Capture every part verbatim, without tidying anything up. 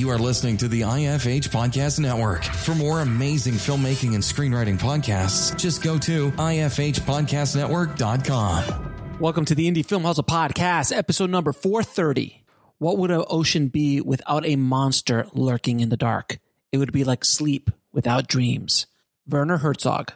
You are listening to the I F H Podcast Network. For more amazing filmmaking and screenwriting podcasts, just go to I F H podcast network dot com. Welcome to the Indie Film Hustle Podcast, episode number four thirty. What would an ocean be without a monster lurking in the dark? It would be like sleep without dreams. Werner Herzog.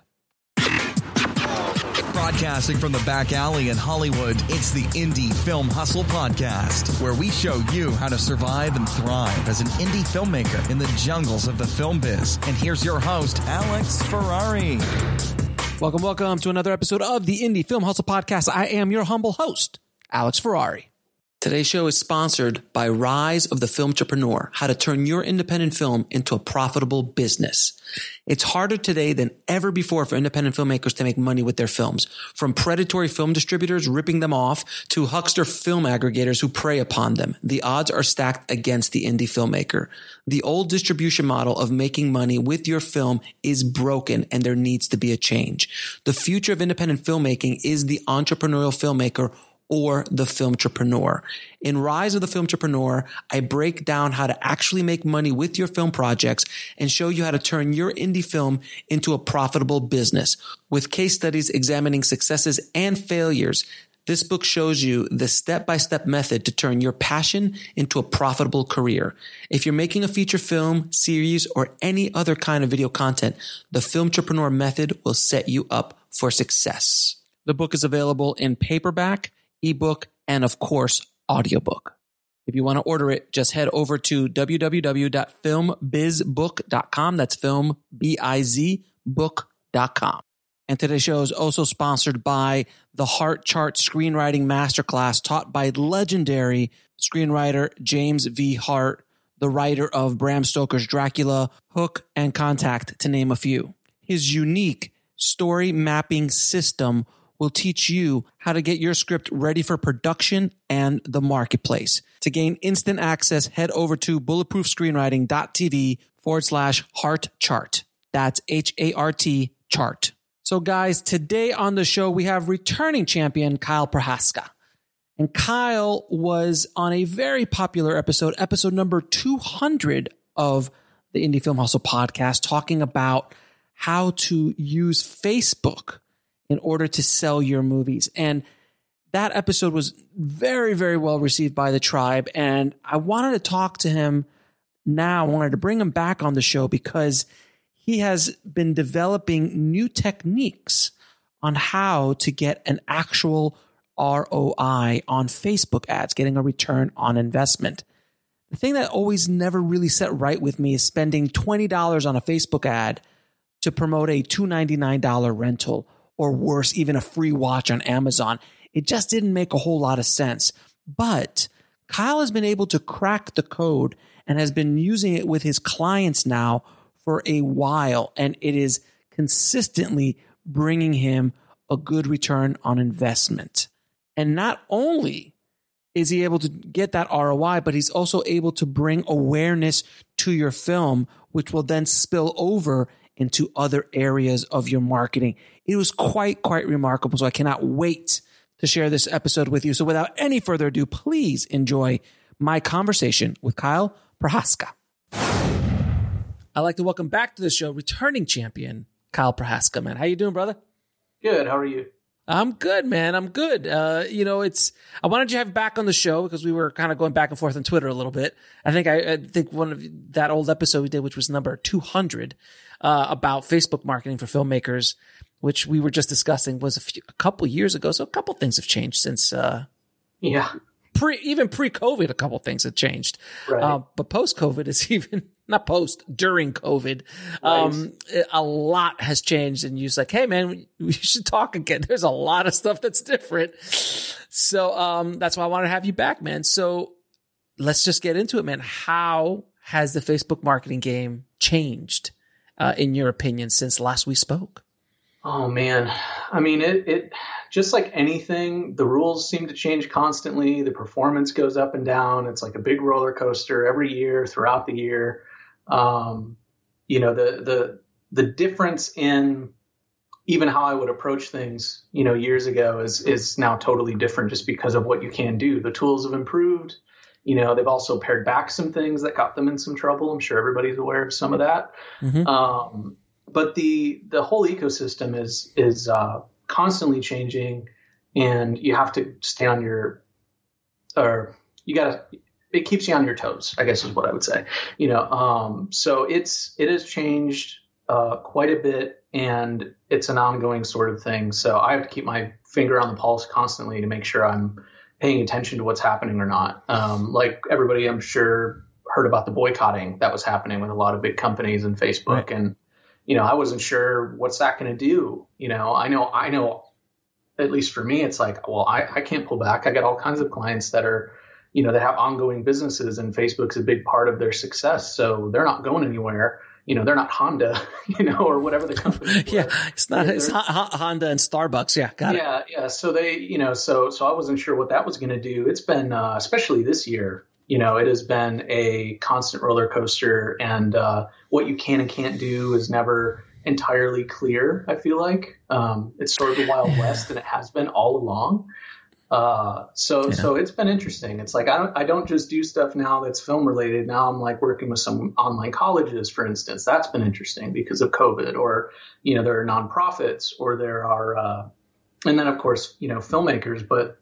Broadcasting from the back alley in Hollywood, it's the Indie Film Hustle Podcast, where we show you how to survive and thrive as an indie filmmaker in the jungles of the film biz. And here's your host, Alex Ferrari. Welcome, welcome to another episode of the Indie Film Hustle Podcast. I am your humble host, Alex Ferrari. Today's show is sponsored by Rise of the Filmtrepreneur, how to turn your independent film into a profitable business. It's harder today than ever before for independent filmmakers to make money with their films. From predatory film distributors ripping them off to huckster film aggregators who prey upon them, the odds are stacked against the indie filmmaker. The old distribution model of making money with your film is broken, and there needs to be a change. The future of independent filmmaking is the entrepreneurial filmmaker or the filmtrepreneur. In Rise of the Filmtrepreneur, I break down how to actually make money with your film projects and show you how to turn your indie film into a profitable business. With case studies examining successes and failures, this book shows you the step-by-step method to turn your passion into a profitable career. If you're making a feature film, series, or any other kind of video content, the Filmtrepreneur method will set you up for success. The book is available in paperback, ebook, and of course, audiobook. If you want to order it, just head over to w w w dot film biz book dot com. That's film, B I Z, book dot com. And today's show is also sponsored by the Heart Chart Screenwriting Masterclass taught by legendary screenwriter James V. Hart, the writer of Bram Stoker's Dracula, Hook, and Contact, to name a few. His unique story mapping system will teach you how to get your script ready for production and the marketplace. To gain instant access, head over to bulletproofscreenwriting.tv forward slash heart chart. That's H A R T chart. So guys, today on the show, we have returning champion Kyle Prohaska. And Kyle was on a very popular episode, episode number two hundred of the Indie Film Hustle podcast, talking about how to use Facebook in order to sell your movies. And that episode was very, very well received by the tribe. And I wanted to talk to him now. I wanted to bring him back on the show because he has been developing new techniques on how to get an actual R O I on Facebook ads, getting a return on investment. The thing that always never really set right with me is spending twenty dollars on a Facebook ad to promote a two hundred ninety-nine dollars rental, or worse, even a free watch on Amazon. It just didn't make a whole lot of sense. But Kyle has been able to crack the code and has been using it with his clients now for a while, and it is consistently bringing him a good return on investment. And not only is he able to get that R O I, but he's also able to bring awareness to your film, which will then spill over into other areas of your marketing. It was quite, quite remarkable. So I cannot wait to share this episode with you. So without any further ado, please enjoy my conversation with Kyle Prohaska. I'd like to welcome back to the show returning champion Kyle Prohaska, man. How you doing, brother? Good. How are you? I'm good, man. I'm good. Uh, you know, it's, I wanted you to have you back on the show because we were kind of going back and forth on Twitter a little bit. I think I, I think one of that old episode we did, which was number two hundred, uh, about Facebook marketing for filmmakers, which we were just discussing, was a, few, a couple years ago. So a couple things have changed since, uh, yeah, pre, even pre-COVID, a couple things have changed. Right. Uh, but post-COVID is even, not post, during COVID, um, right. A lot has changed, and you're like, hey man, we should talk again. There's a lot of stuff that's different. So, um, that's why I wanted to have you back, man. So let's just get into it, man. How has the Facebook marketing game changed, uh, in your opinion, since last we spoke? Oh man. I mean, it, it, just like anything, the rules seem to change constantly. The performance goes up and down. It's like a big roller coaster every year throughout the year. Um, you know, the, the, the difference in even how I would approach things, you know, years ago is, is now totally different just because of what you can do. The tools have improved. You know, they've also pared back some things that got them in some trouble. I'm sure everybody's aware of some of that. Mm-hmm. Um, but the the whole ecosystem is is uh, constantly changing, and you have to stay on your, or you got to, it keeps you on your toes, I guess is what I would say. You know, um, so it's it has changed uh, quite a bit, and it's an ongoing sort of thing. So I have to keep my finger on the pulse constantly to make sure I'm paying attention to what's happening or not. Um, like everybody, I'm sure, heard about the boycotting that was happening with a lot of big companies and Facebook. Right. And, you know, I wasn't sure what's that going to do. You know, I know, I know, at least for me, it's like, well, I, I can't pull back. I got all kinds of clients that are, you know, that have ongoing businesses, and Facebook's a big part of their success. So they're not going anywhere. You know, they're not Honda, you know, or whatever the company. yeah, it's not. It's Honda and Starbucks. Yeah, got yeah, it. Yeah, yeah. So they, you know, so so I wasn't sure what that was going to do. It's been, uh, especially this year, you know, it has been a constant roller coaster, and uh, what you can and can't do is never entirely clear. I feel like um, it's sort of the Wild West, and it has been all along. Uh, so, yeah. so it's been interesting. It's like, I don't, I don't just do stuff now that's film related. Now I'm like working with some online colleges, for instance. That's been interesting because of COVID, or, you know, there are nonprofits, or there are, uh, and then of course, you know, filmmakers, but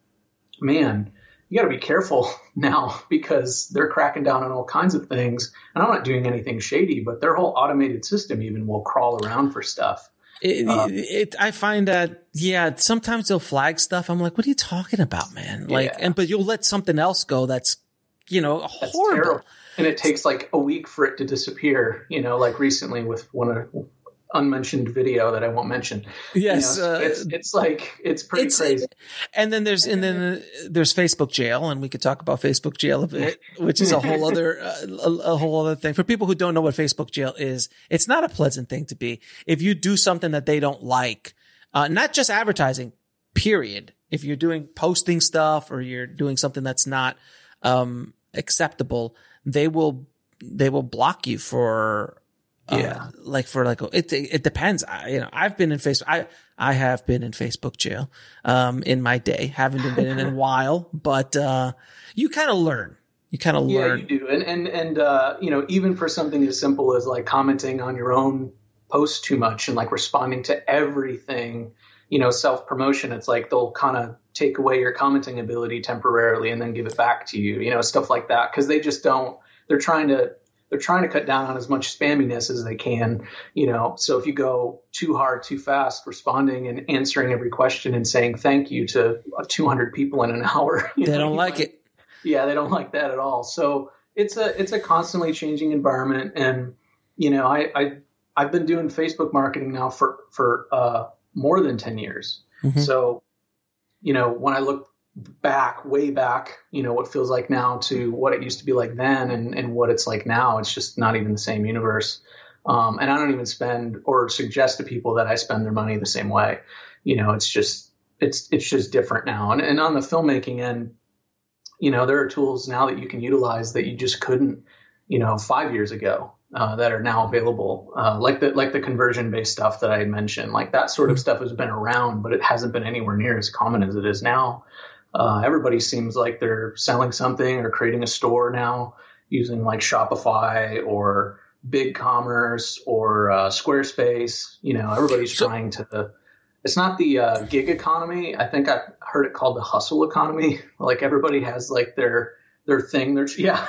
man, you got to be careful now because they're cracking down on all kinds of things. And I'm not doing anything shady, but their whole automated system even will crawl around for stuff. It, uh, it, I find that, yeah, sometimes they'll flag stuff. I'm like, what are you talking about, man? Like, yeah. and, but you'll let something else go that's, you know, that's horrible. Terrible. And it takes like a week for it to disappear, you know, like recently with one of unmentioned video that I won't mention. Yes. You know, uh, it's, it's like, it's pretty it's, crazy. And then there's, and then there's Facebook jail, and we could talk about Facebook jail a bit, which is a whole other, uh, a, a whole other thing. For people who don't know what Facebook jail is, it's not a pleasant thing to be. If you do something that they don't like, uh, not just advertising, period. If you're doing posting stuff, or you're doing something that's not, um, acceptable, they will, they will block you for, Yeah. Uh, like for like, it, it depends. I, you know, I've been in Facebook. I, I have been in Facebook jail, um, in my day. Haven't been in in a while, but, uh, you kind of learn. You kind of yeah, learn. Yeah, you do. And, and, and, uh, you know, even for something as simple as like commenting on your own post too much and like responding to everything, you know, self-promotion, it's like they'll kind of take away your commenting ability temporarily and then give it back to you, you know, stuff like that. Cause they just don't, they're trying to, They're trying to cut down on as much spamminess as they can, you know. So if you go too hard, too fast, responding and answering every question and saying thank you to two hundred people in an hour, they know, don't like it. Yeah, they don't like that at all. So it's a it's a constantly changing environment, and you know, I, I I've been doing Facebook marketing now for for uh, more than ten years. Mm-hmm. So you know, when I look back, way back, you know, what feels like now to what it used to be like then, and, and what it's like now, it's just not even the same universe. Um, and I don't even spend or suggest to people that I spend their money the same way. You know, it's just, it's, it's just different now. And, and on the filmmaking end, you know, there are tools now that you can utilize that you just couldn't, you know, five years ago, uh, that are now available. Uh, like the, like the conversion based stuff that I had mentioned, like that sort of stuff has been around, but it hasn't been anywhere near as common as it is now. Uh, everybody seems like they're selling something or creating a store now using like Shopify or BigCommerce or uh, Squarespace. You know, everybody's so, trying to. It's not the uh, gig economy. I think I heard it called the hustle economy. Like everybody has like their their thing. There's yeah.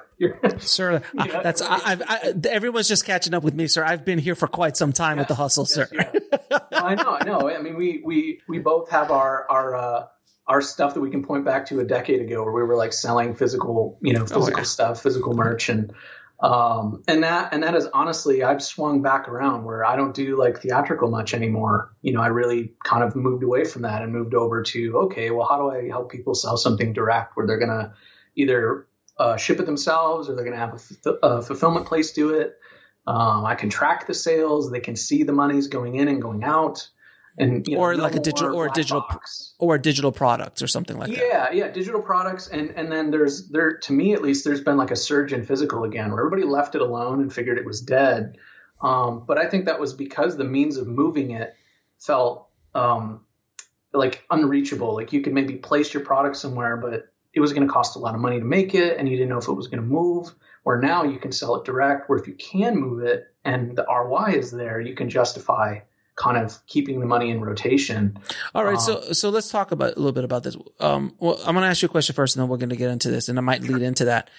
Sir, yeah. that's I, I've, I, everyone's just catching up with me, sir. I've been here for quite some time yeah. with the hustle, yes, sir. Yeah. No, I know, I know. I mean, we we we both have our our. Uh, our stuff that we can point back to a decade ago where we were like selling physical, you know, physical oh, yeah. stuff, physical merch. And, um, and that, and that is honestly, I've swung back around where I don't do like theatrical much anymore. You know, I really kind of moved away from that and moved over to, okay, well, how do I help people sell something direct where they're going to either uh, ship it themselves or they're going to have a, f- a fulfillment place do it. Um, I can track the sales. They can see the money's going in and going out. And, you know, or like a digital or a digital box. or a digital product or something like yeah, that. Yeah, yeah, digital products. And and then there's there to me at least there's been like a surge in physical again where everybody left it alone and figured it was dead. Um, but I think that was because the means of moving it felt um, like unreachable. Like you could maybe place your product somewhere, but it was going to cost a lot of money to make it and you didn't know if it was going to move. Where now you can sell it direct, where if you can move it and the R O I is there, you can justify kind of keeping the money in rotation. All right. Um, so, so let's talk about a little bit about this. Um, well, I'm going to ask you a question first and then we're going to get into this and I might lead into that.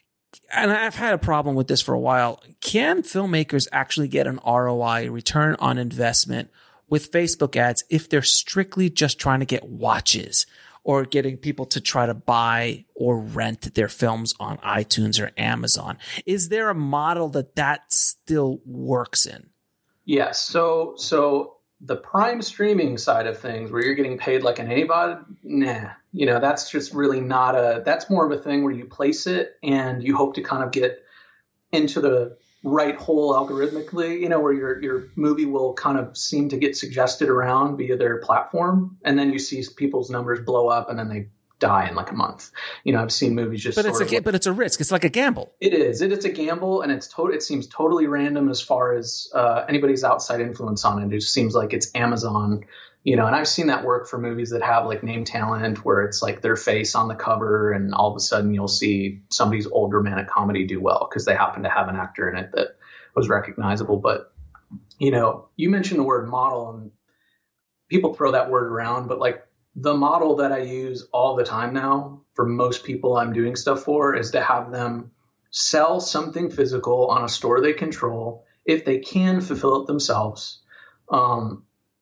And I've had a problem with this for a while. Can filmmakers actually get an R O I, return on investment, with Facebook ads if they're strictly just trying to get watches or getting people to try to buy or rent their films on iTunes or Amazon? Is there a model that that still works in? Yes. So, so the Prime streaming side of things where you're getting paid like an A V O D, nah, you know, that's just really not a, that's more of a thing where you place it and you hope to kind of get into the right hole algorithmically, you know, where your, your movie will kind of seem to get suggested around via their platform. And then you see people's numbers blow up and then they die in like a month. You know, I've seen movies just, but it's a, like, but it's a risk. It's like a gamble. It is. It, it's a gamble and it's total, it seems totally random as far as uh, anybody's outside influence on it. It just seems like it's Amazon, you know, and I've seen that work for movies that have like name talent where it's like their face on the cover and all of a sudden you'll see somebody's old romantic comedy do well because they happen to have an actor in it that was recognizable. But, you know, you mentioned the word model and people throw that word around, but like the model that I use all the time now for most people I'm doing stuff for is to have them sell something physical on a store they control if they can fulfill it themselves. Um,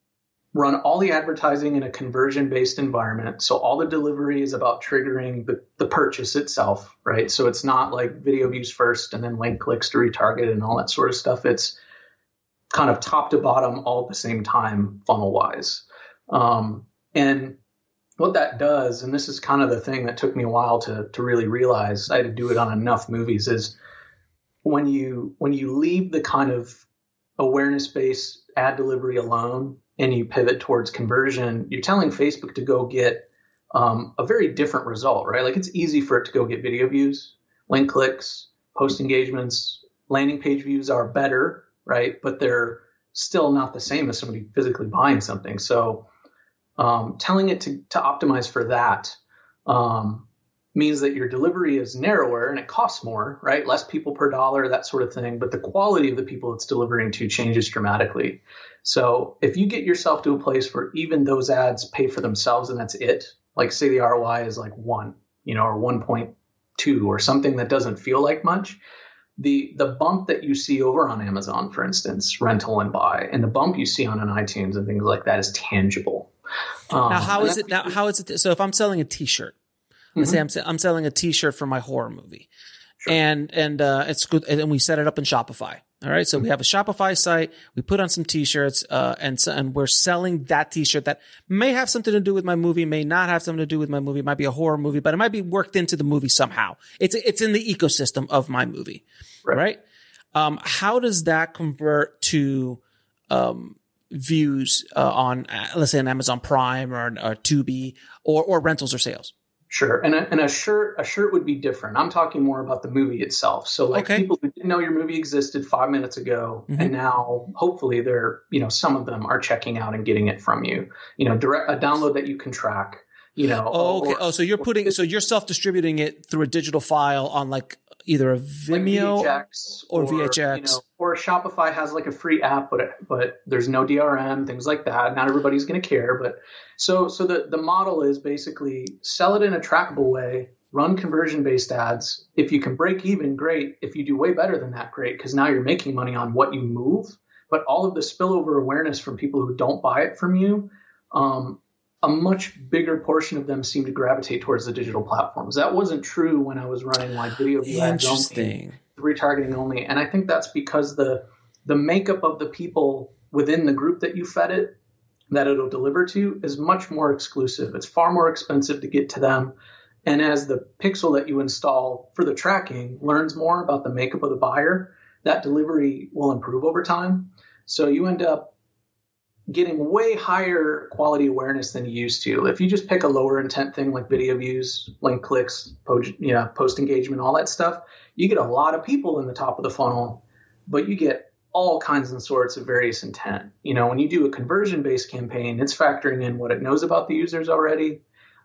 run all the advertising in a conversion-based environment. So all the delivery is about triggering the, the purchase itself, right? So it's not like video views first and then link clicks to retarget and all that sort of stuff. It's kind of top to bottom all at the same time funnel-wise. Um, and what that does, and this is kind of the thing that took me a while to to really realize, I had to do it on enough movies, is when you when you leave the kind of awareness-based ad delivery alone and you pivot towards conversion, you're telling Facebook to go get um, a very different result, right? Like it's easy for it to go get video views, link clicks, post engagements, landing page views are better, right? But they're still not the same as somebody physically buying something. So Um, telling it to, to optimize for that um, means that your delivery is narrower and it costs more, right? Less people per dollar, that sort of thing. But the quality of the people it's delivering to changes dramatically. So if you get yourself to a place where even those ads pay for themselves and that's it, like say the R O I is like one, you know, or one point two or something that doesn't feel like much, the the bump that you see over on Amazon, for instance, rental and buy, and the bump you see on an iTunes and things like that is tangible. Um, now, how is it now? How is it? So if I'm selling a T-shirt, mm-hmm. let's say I'm, I'm selling a T-shirt for my horror movie, sure. and and uh, it's good, and we set it up in Shopify. All right, so mm-hmm. we have a Shopify site. We put on some T-shirts, uh, and so, and we're selling that T-shirt that may have something to do with my movie, may not have something to do with my movie. It might be a horror movie, but it might be worked into the movie somehow. It's it's in the ecosystem of my movie, right? right? Um, how does that convert to um, views uh, on, uh, let's say, on Amazon Prime or, or Tubi or or rentals or sales? Sure. And a, and a shirt, a shirt would be different. I'm talking more about the movie itself. So like okay. people who didn't know your movie existed five minutes ago, mm-hmm. and now hopefully they're, you know, some of them are checking out and getting it from you, you know, direct a download that you can track, you know. Oh, okay. Or, oh, so you're putting, so you're self-distributing it through a digital file on like either a Vimeo like V H X or, or V H X. You know, or Shopify has like a free app, but but there's no D R M, things like that. Not everybody's going to care, but so so the the model is basically sell it in a trackable way, run conversion-based ads. If you can break even, great. If you do way better than that, great, because now you're making money on what you move. But all of the spillover awareness from people who don't buy it from you, um, a much bigger portion of them seem to gravitate towards the digital platforms. That wasn't true when I was running like video view ads only, retargeting only. And I think that's because the the makeup of the people within the group that you fed it, that it'll deliver to, is much more exclusive. It's far more expensive to get to them. And as the pixel that you install for the tracking learns more about the makeup of the buyer, that delivery will improve over time. So you end up getting way higher quality awareness than you used to. If you just pick a lower intent thing like video views, link clicks, post, you know, post engagement, all that stuff, you get a lot of people in the top of the funnel, but you get all kinds and sorts of various intent. You know, when you do a conversion-based campaign, it's factoring in what it knows about the users already,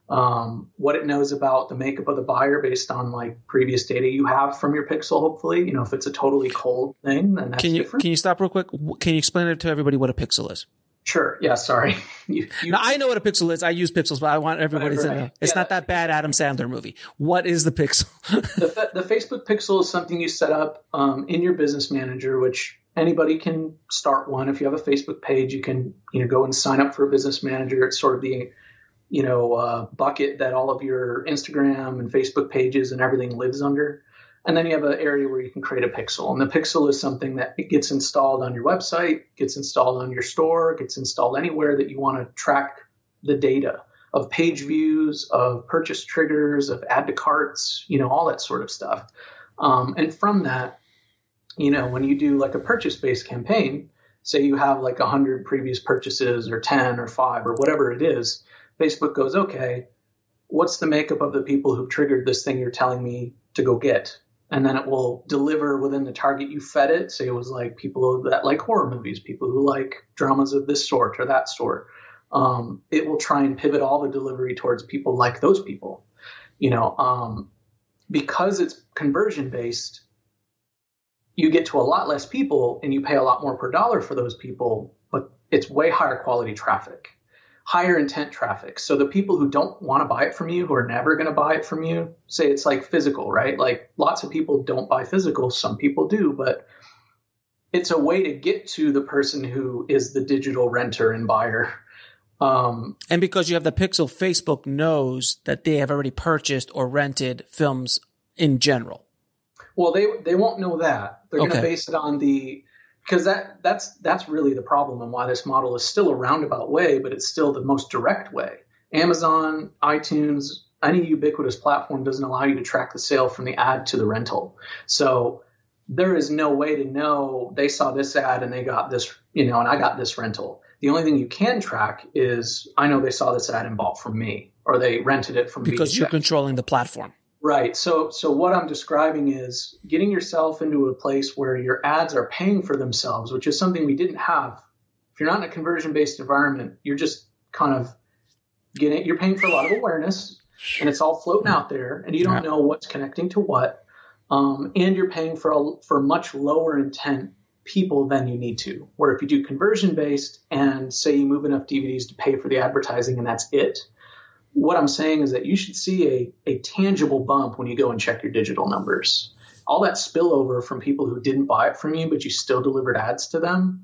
um, what it knows about the makeup of the buyer based on like previous data you have from your pixel. Hopefully, you know, if it's a totally cold thing, then that's can you, different. Can you stop real quick? Can you explain it to everybody what a pixel is? Sure. Yeah. Sorry. you, you, now, I know what a pixel is. I use pixels, but I want everybody whatever, to know. It's yeah, not that bad Adam Sandler movie. What is the pixel? the, the Facebook pixel is something you set up um, in your business manager, which anybody can start one. If you have a Facebook page, you can, you know, go and sign up for a business manager. It's sort of the, you know, uh, bucket that all of your Instagram and Facebook pages and everything lives under. And then you have an area where you can create a pixel. And the pixel is something that it gets installed on your website, gets installed on your store, gets installed anywhere that you want to track the data of page views, of purchase triggers, of add to carts, you know, all that sort of stuff. Um, and from that, you know, when you do like a purchase-based campaign, say you have like one hundred previous purchases or ten or five or whatever it is, Facebook goes, okay, what's the makeup of the people who've triggered this thing you're telling me to go get? And then it will deliver within the target you fed it. Say it was like people that like horror movies, people who like dramas of this sort or that sort. Um, it will try and pivot all the delivery towards people like those people. You know, um, because it's conversion based, you get to a lot less people and you pay a lot more per dollar for those people, but it's way higher quality traffic. Higher intent traffic. So the people who don't want to buy it from you, who are never going to buy it from you, say it's like physical, right? Like lots of people don't buy physical. Some people do, but it's a way to get to the person who is the digital renter and buyer. Um, and because you have the pixel, Facebook knows that they have already purchased or rented films in general. Well, they, they won't know that. They're okay. going to base it on the, Because that that's that's really the problem and why this model is still a roundabout way, but it's still the most direct way. Amazon, iTunes, any ubiquitous platform doesn't allow you to track the sale from the ad to the rental. So there is no way to know they saw this ad and they got this, you know, and I got this rental. The only thing you can track is I know they saw this ad and bought from me, or they rented it from me. Because you're controlling the platform. Right. So so what I'm describing is getting yourself into a place where your ads are paying for themselves, which is something we didn't have. If you're not in a conversion-based environment, you're just kind of getting, you're paying for a lot of awareness and it's all floating out there and you don't know what's connecting to what. Um, and you're paying for a, for much lower intent people than you need to. Where if you do conversion-based and say you move enough D V Ds to pay for the advertising and that's it, what I'm saying is that you should see a, a tangible bump when you go and check your digital numbers. All that spillover from people who didn't buy it from you, but you still delivered ads to them.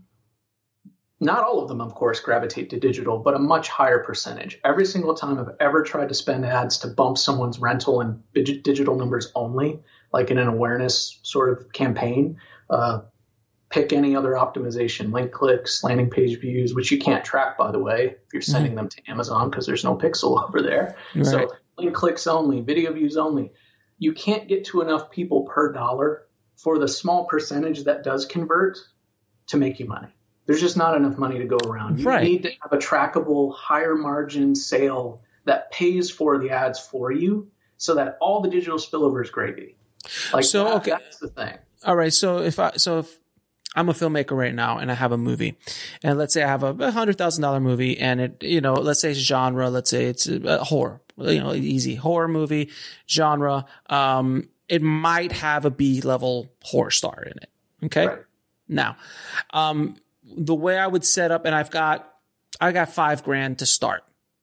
Not all of them, of course, gravitate to digital, but a much higher percentage. Every single time I've ever tried to spend ads to bump someone's rental and digital numbers only, like in an awareness sort of campaign, uh, pick any other optimization, link clicks, landing page views, which you can't track, by the way, if you're sending mm-hmm. them to Amazon because there's no pixel over there. Right. So link clicks only, video views only. You can't get to enough people per dollar for the small percentage that does convert to make you money. There's just not enough money to go around. You right. need to have a trackable, higher margin sale that pays for the ads for you so that all the digital spillover is gravy. Like so, that, okay. that's the thing. All right. So if I, so if, I'm a filmmaker right now and I have a movie, and let's say I have a one hundred thousand dollars movie and it, you know, let's say it's genre, let's say it's a horror, you know, easy horror movie genre. Um, it might have a B level horror star in it. Okay. Right. Now, um, the way I would set up, and I've got, I got five grand to start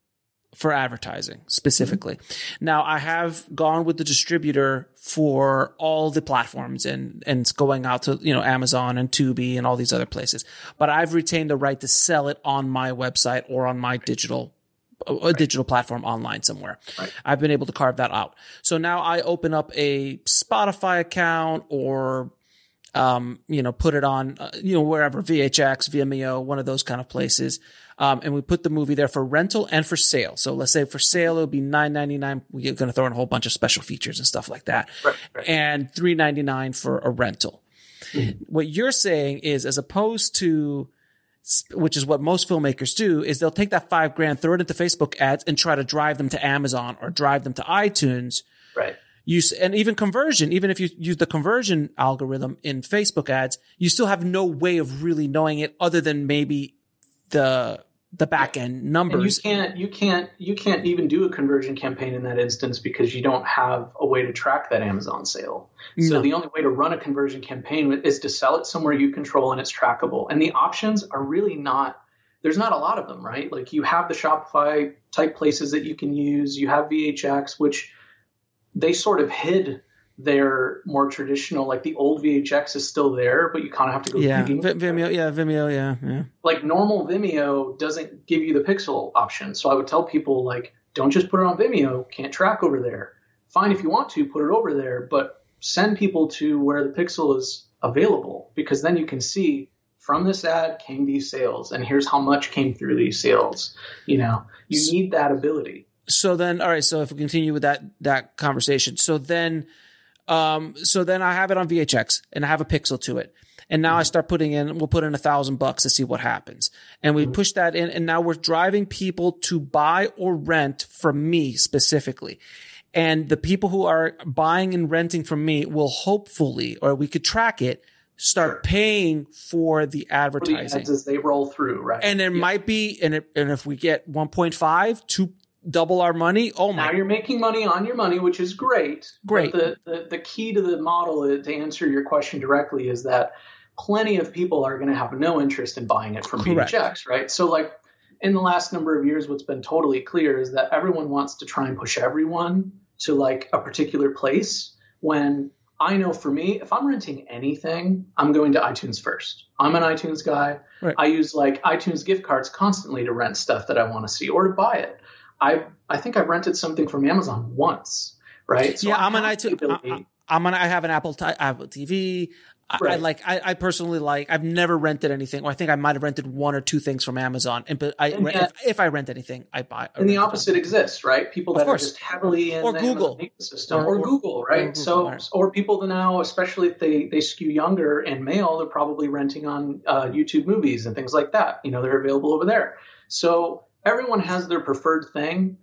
for advertising specifically. Mm-hmm. Now I have gone with the distributor for all the platforms and, and it's going out to, you know, Amazon and Tubi and all these other places, but I've retained the right to sell it on my website or on my digital, a right. digital platform online somewhere. Right. I've been able to carve that out. So now I open up a Spotify account or, um, you know, put it on, uh, you know, wherever, V H X, Vimeo, one of those kind of places. Um, and we put the movie there for rental and for sale. So let's say for sale, it'll be nine ninety-nine. We're going to throw in a whole bunch of special features and stuff like that. Right, right. And three ninety-nine for a rental. Mm-hmm. What you're saying is, as opposed to, which is what most filmmakers do, is they'll take that five grand, throw it into Facebook ads and try to drive them to Amazon or drive them to iTunes. Right. Use, and even conversion, even if you use the conversion algorithm in Facebook ads, you still have no way of really knowing it other than maybe the the back end numbers. And you can't, you can't, you can't even do a conversion campaign in that instance because you don't have a way to track that Amazon sale. So no. The only way to run a conversion campaign is to sell it somewhere you control and it's trackable. And the options are really not, there's not a lot of them, right? Like you have the Shopify type places that you can use. You have V H X, which they sort of hid their more traditional, like the old V H X is still there, but you kind of have to go. Yeah, v- Vimeo. Yeah, Vimeo. Yeah, yeah. Like normal Vimeo doesn't give you the pixel option. So I would tell people like, don't just put it on Vimeo. Can't track over there. Fine if you want to put it over there, but send people to where the pixel is available, because then you can see from this ad came these sales, and here's how much came through these sales. You know, you so, need that ability. So then, all right. So if we continue with that that conversation, so then. Um, so then I have it on V H X and I have a pixel to it. And now mm-hmm. I start putting in, we'll put in a thousand bucks to see what happens. And we mm-hmm. push that in, and now we're driving people to buy or rent from me specifically. And the people who are buying and renting from me will hopefully, or we could track it, start sure. paying for the advertising. For the ads as they roll through, right? And it yeah. might be, and, it, and if we get one point five, two double our money. Oh my! Now you're making money on your money, which is great. Great. But the, the, the key to the model, is, to answer your question directly, is that plenty of people are going to have no interest in buying it from Correct. V H X, right? So like in the last number of years, what's been totally clear is that everyone wants to try and push everyone to like a particular place. When I know for me, if I'm renting anything, I'm going to iTunes first. I'm an iTunes guy. Right. I use like iTunes gift cards constantly to rent stuff that I want to see or to buy it. I I think I've rented something from Amazon once, right? So yeah, I'm an iTunes. I'm an. I have an Apple t- Apple T V. I, right. I like. I, I personally like. I've never rented anything, or I think I might have rented one or two things from Amazon. And but I, and yet, if, if I rent anything, I buy. I and the opposite them. exists, right? People that are just heavily in or the Google Amazon ecosystem, or, or, or Google, right? Or Google, so, right. or people that now, especially if they they skew younger and male, they're probably renting on uh, YouTube movies and things like that. You know, they're available over there. So everyone has their preferred thing.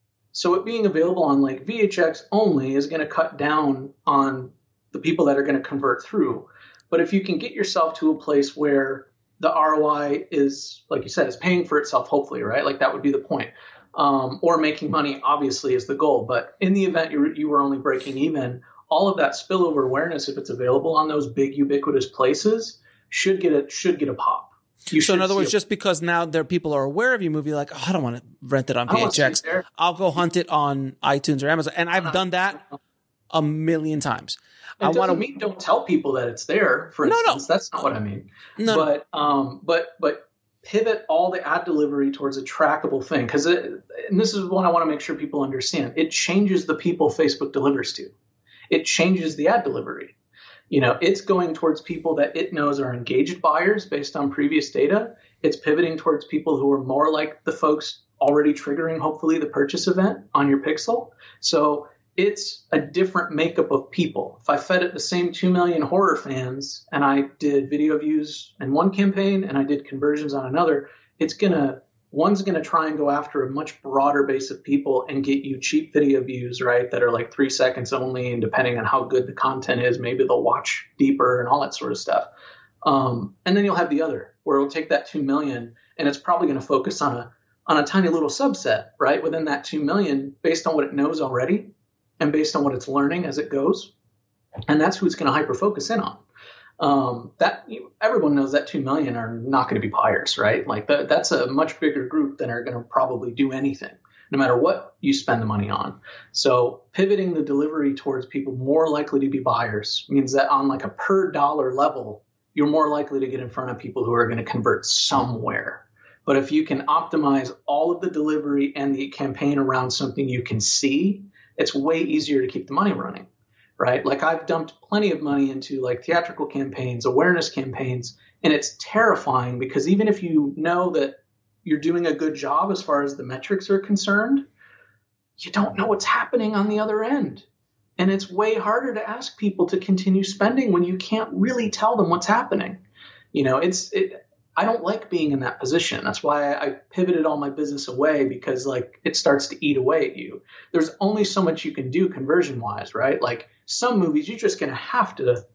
So it being available on like V H X only is going to cut down on the people that are going to convert through. But if you can get yourself to a place where the R O I is, like you said, is paying for itself, hopefully, right? Like that would be the point. Um, or making money, obviously, is the goal. But in the event you were, you were only breaking even, all of that spillover awareness, if it's available on those big ubiquitous places, should get a, should get a pop. You so in other words, just because now there people are aware of your movie, like, oh, I don't want to rent it on V H X. I'll go hunt it on iTunes or Amazon. And I've done that a million times. It I want to mean don't tell people that it's there, for instance. No, no. That's not what I mean. No, but um, but but pivot all the ad delivery towards a trackable thing. Because and this is what I want to make sure people understand. It changes the people Facebook delivers to. It changes the ad delivery. You know, it's going towards people that it knows are engaged buyers based on previous data. It's pivoting towards people who are more like the folks already triggering, hopefully, the purchase event on your pixel. So it's a different makeup of people. If I fed it the same two million horror fans and I did video views in one campaign and I did conversions on another, it's going to One's going to try and go after a much broader base of people and get you cheap video views, right, that are like three seconds only. And depending on how good the content is, maybe they'll watch deeper and all that sort of stuff. Um, and then you'll have the other where it'll take that two million and it's probably going to focus on a on a tiny little subset, right, within that two million based on what it knows already and based on what it's learning as it goes. And that's who it's going to hyper focus in on. Um, that you, everyone knows that two million are not going to be buyers, right? Like that, that's a much bigger group than are going to probably do anything, no matter what you spend the money on. So pivoting the delivery towards people more likely to be buyers means that on like a per dollar level, you're more likely to get in front of people who are going to convert somewhere. But if you can optimize all of the delivery and the campaign around something you can see, it's way easier to keep the money running. Right? Like I've dumped plenty of money into like theatrical campaigns, awareness campaigns, and it's terrifying because even if you know that you're doing a good job as far as the metrics are concerned, you don't know what's happening on the other end. And it's way harder to ask people to continue spending when you can't really tell them what's happening. You know, it's it, I don't like being in that position. That's why I pivoted all my business away, because like it starts to eat away at you. There's only so much you can do conversion wise, right? Like some movies, you're just going to have to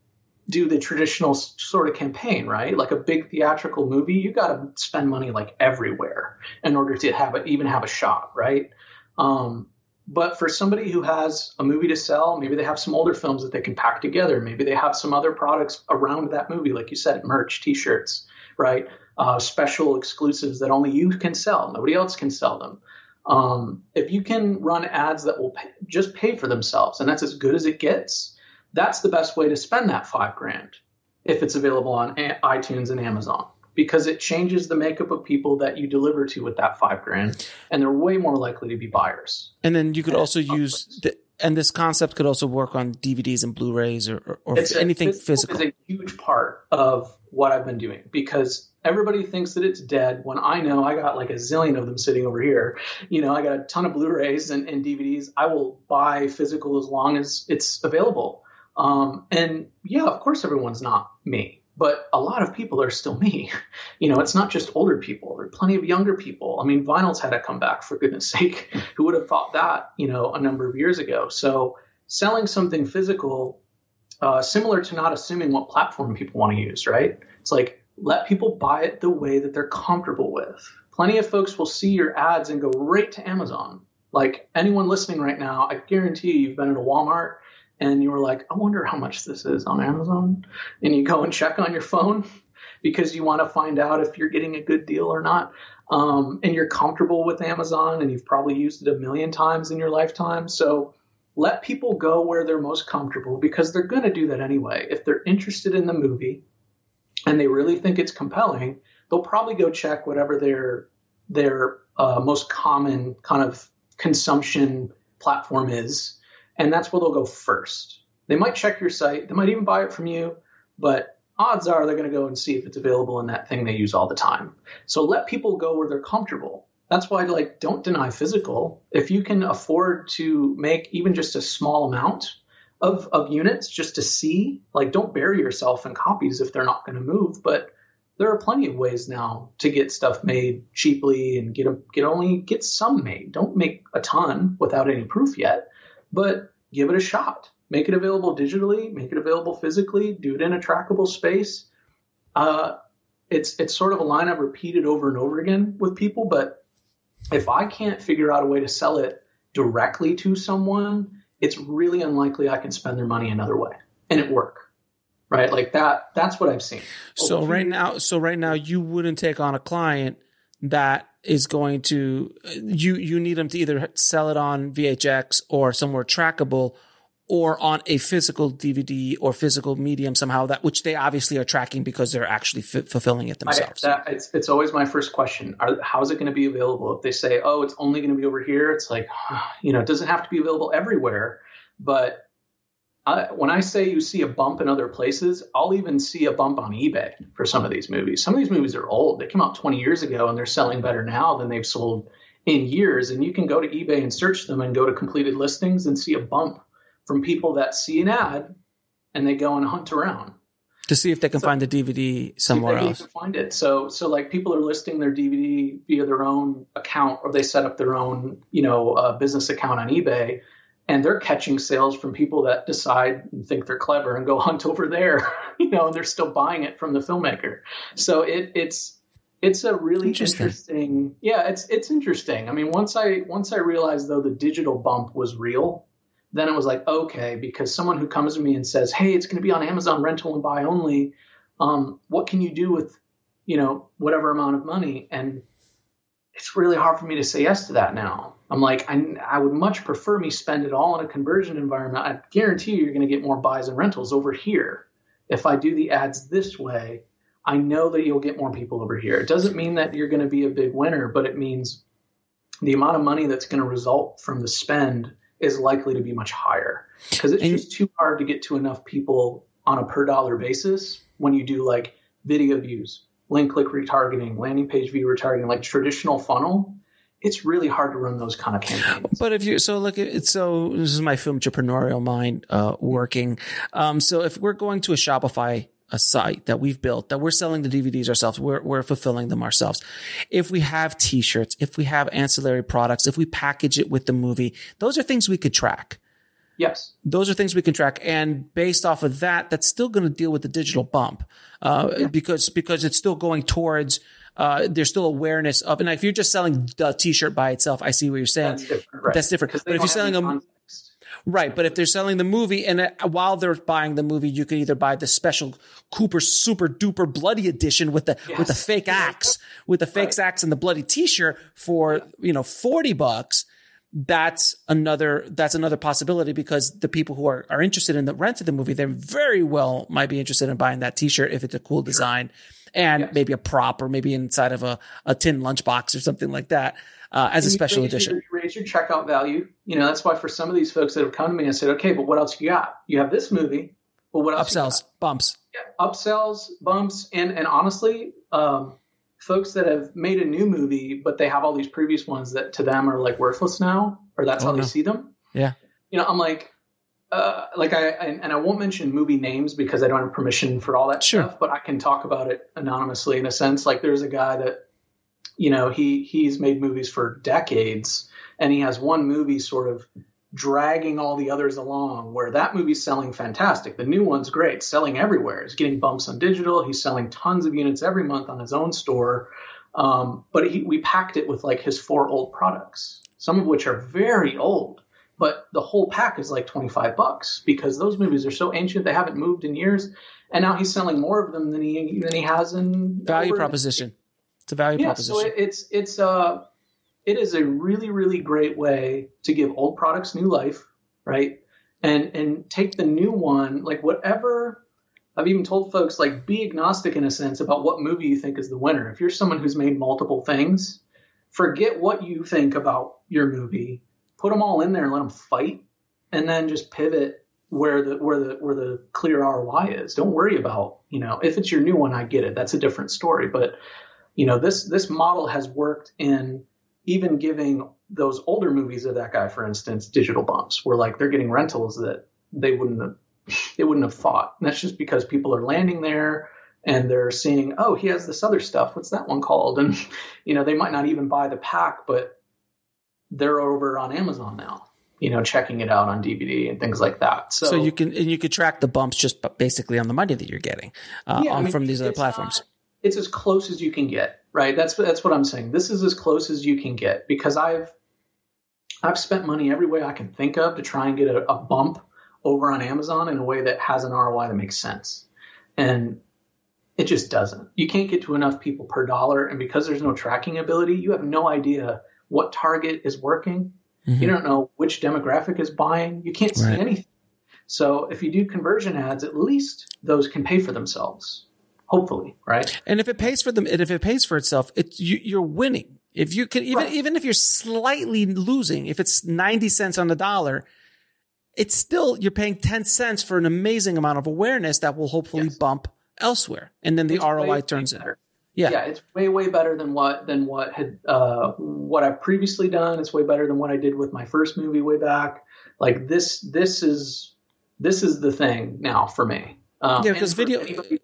do the traditional sort of campaign, right? Like a big theatrical movie, you got to spend money like everywhere in order to have it, even have a shot, right? Um, but for somebody who has a movie to sell, maybe they have some older films that they can pack together. Maybe they have some other products around that movie, like you said, merch, T-shirts, right? Uh, special exclusives that only you can sell. Nobody else can sell them. Um, if you can run ads that will pay, just pay for themselves, and that's as good as it gets, that's the best way to spend that five grand if it's available on a- iTunes and Amazon, because it changes the makeup of people that you deliver to with that five grand, and they're way more likely to be buyers. And then you could also use the, and this concept could also work on D V Ds and Blu-rays or, or, or anything a, physical. It's a huge part of what I've been doing, because everybody thinks that it's dead when I know I got like a zillion of them sitting over here. You know, I got a ton of Blu-rays and, and D V Ds. I will buy physical as long as it's available. Um, and yeah, of course, everyone's not me, but a lot of people are still me. You know, it's not just older people. There are plenty of younger people. I mean, vinyl's had to come back, for goodness sake. Who would have thought that, you know, a number of years ago? So selling something physical, uh, similar to not assuming what platform people want to use, right? It's like, let people buy it the way that they're comfortable with. Plenty of folks will see your ads and go right to Amazon. Like anyone listening right now, I guarantee you, you've been at a Walmart and you were like, I wonder how much this is on Amazon. And you go and check on your phone because you want to find out if you're getting a good deal or not. Um, and you're comfortable with Amazon and you've probably used it a million times in your lifetime. So let people go where they're most comfortable, because they're going to do that anyway. If they're interested in the movie and they really think it's compelling, they'll probably go check whatever their, their uh, most common kind of consumption platform is. And that's where they'll go first. They might check your site. They might even buy it from you, but odds are they're going to go and see if it's available in that thing they use all the time. So let people go where they're comfortable. That's why, like, don't deny physical. If you can afford to make even just a small amount of, of units just to see, like, don't bury yourself in copies if they're not going to move. But there are plenty of ways now to get stuff made cheaply and get, a, get only get some made. Don't make a ton without any proof yet. But give it a shot. Make it available digitally. Make it available physically. Do it in a trackable space. Uh, it's it's sort of a line I've repeated over and over again with people. But if I can't figure out a way to sell it directly to someone, it's really unlikely I can spend their money another way and it work. Right? Like that. That's what I've seen. So over right now, so right now, you wouldn't take on a client that is going to, you you need them to either sell it on V H X or somewhere trackable, or on a physical D V D or physical medium somehow, that which they obviously are tracking because they're actually f- fulfilling it themselves. I, that, it's, it's always my first question. Are, how is it going to be available? If they say, oh, it's only going to be over here, it's like, you know, it doesn't have to be available everywhere. But I, when I say you see a bump in other places, I'll even see a bump on eBay for some of these movies. Some of these movies are old. They came out twenty years ago and they're selling better now than they've sold in years. And you can go to eBay and search them and go to completed listings and see a bump from people that see an ad and they go and hunt around to see if they can so, find the D V D somewhere see if they else. Can find it. So, so like people are listing their D V D via their own account, or they set up their own, you know, uh, business account on eBay. And they're catching sales from people that decide and think they're clever and go hunt over there, you know, and they're still buying it from the filmmaker. So it, it's it's a really interesting. interesting. Yeah, it's it's interesting. I mean, once I once I realized, though, the digital bump was real, then it was like, okay, because someone who comes to me and says, hey, it's going to be on Amazon rental and buy only. Um, what can you do with, you know, whatever amount of money? And it's really hard for me to say yes to that now. I'm like, I, I would much prefer me spend it all in a conversion environment. I guarantee you, you're going to get more buys and rentals over here. If I do the ads this way, I know that you'll get more people over here. It doesn't mean that you're going to be a big winner, but it means the amount of money that's going to result from the spend is likely to be much higher, because it's and, just too hard to get to enough people on a per dollar basis when you do like video views, link click retargeting, landing page view retargeting, like traditional funnel. It's really hard to run those kind of campaigns. But if you, so look, it's so this is my film entrepreneurial mind uh, working. Um, so if we're going to a Shopify, a site that we've built, that we're selling the D V Ds ourselves, we're, we're fulfilling them ourselves. If we have t-shirts, if we have ancillary products, if we package it with the movie, those are things we could track. Yes. Those are things we can track. And based off of that, that's still going to deal with the digital bump uh, yeah. because because it's still going towards uh, there's still awareness of. And if you're just selling the T-shirt by itself, I see what you're saying. That's different. Right. That's different. But if you're selling a right, but if they're selling the movie and uh, while they're buying the movie, you can either buy the special Cooper Super Duper Bloody Edition with the yes. with the fake axe, with the fake right. axe and the bloody T-shirt for you know forty bucks. That's another that's another possibility because the people who are, are interested in the rent of the movie, they very well might be interested in buying that T-shirt if it's a cool design and yes. maybe a prop or maybe inside of a, a tin lunchbox or something like that uh, as and a special raise edition. Your, raise your checkout value. You know, that's why for some of these folks that have come to me and said, okay, but what else you got? You have this movie, but what else? Upsells, bumps. Yeah, upsells, bumps, and and honestly, um, folks that have made a new movie, but they have all these previous ones that to them are like worthless now, or that's oh, how no. they see them. Yeah. You know, I'm like, uh, like I, I, and I won't mention movie names because I don't have permission for all that sure. stuff, but I can talk about it anonymously in a sense. Like there's a guy that, you know, he, he's made movies for decades and he has one movie sort of dragging all the others along where that movie's selling fantastic. The new one's great, selling everywhere. He's getting bumps on digital. He's selling tons of units every month on his own store. Um, but he, we packed it with like his four old products, some of which are very old, but the whole pack is like twenty-five bucks because those movies are so ancient. They haven't moved in years. And now he's selling more of them than he, than he has in value proposition. It's a value yeah, proposition. So it, it's, it's, uh, it is a really, really great way to give old products new life, right? And and take the new one, like whatever. I've even told folks, like, be agnostic in a sense about what movie you think is the winner. If you're someone who's made multiple things, forget what you think about your movie. Put them all in there and let them fight, and then just pivot where the where the where the clear R O I is. Don't worry about, you know, if it's your new one, I get it. That's a different story. But you know, this this model has worked in even giving those older movies of that guy, for instance, digital bumps, where like they're getting rentals that they wouldn't have, they wouldn't have thought. And that's just because people are landing there and they're seeing, oh, he has this other stuff. What's that one called? And, you know, they might not even buy the pack, but they're over on Amazon now, you know, checking it out on D V D and things like that. So, so you can, and you could track the bumps just basically on the money that you're getting uh, yeah, on, I mean, from these other platforms. Not, it's as close as you can get. Right. That's that's what I'm saying. This is as close as you can get because I've I've spent money every way I can think of to try and get a, a bump over on Amazon in a way that has an R O I that makes sense. And it just doesn't. You can't get to enough people per dollar. And because there's no tracking ability, you have no idea what target is working. Mm-hmm. You don't know which demographic is buying. You can't see right. anything. So if you do conversion ads, at least those can pay for themselves. Hopefully, right? And if it pays for them, and if it pays for itself, it, you, you're winning. If you can, even right. even if you're slightly losing, if it's ninety cents on the dollar, it's still you're paying ten cents for an amazing amount of awareness that will hopefully yes. bump elsewhere, and then the it's R O I way, turns in. Yeah, yeah, it's way way better than what than what had uh, what I've previously done. It's way better than what I did with my first movie way back. Like this, this is this is the thing now for me. Um, yeah, because video. Anybody,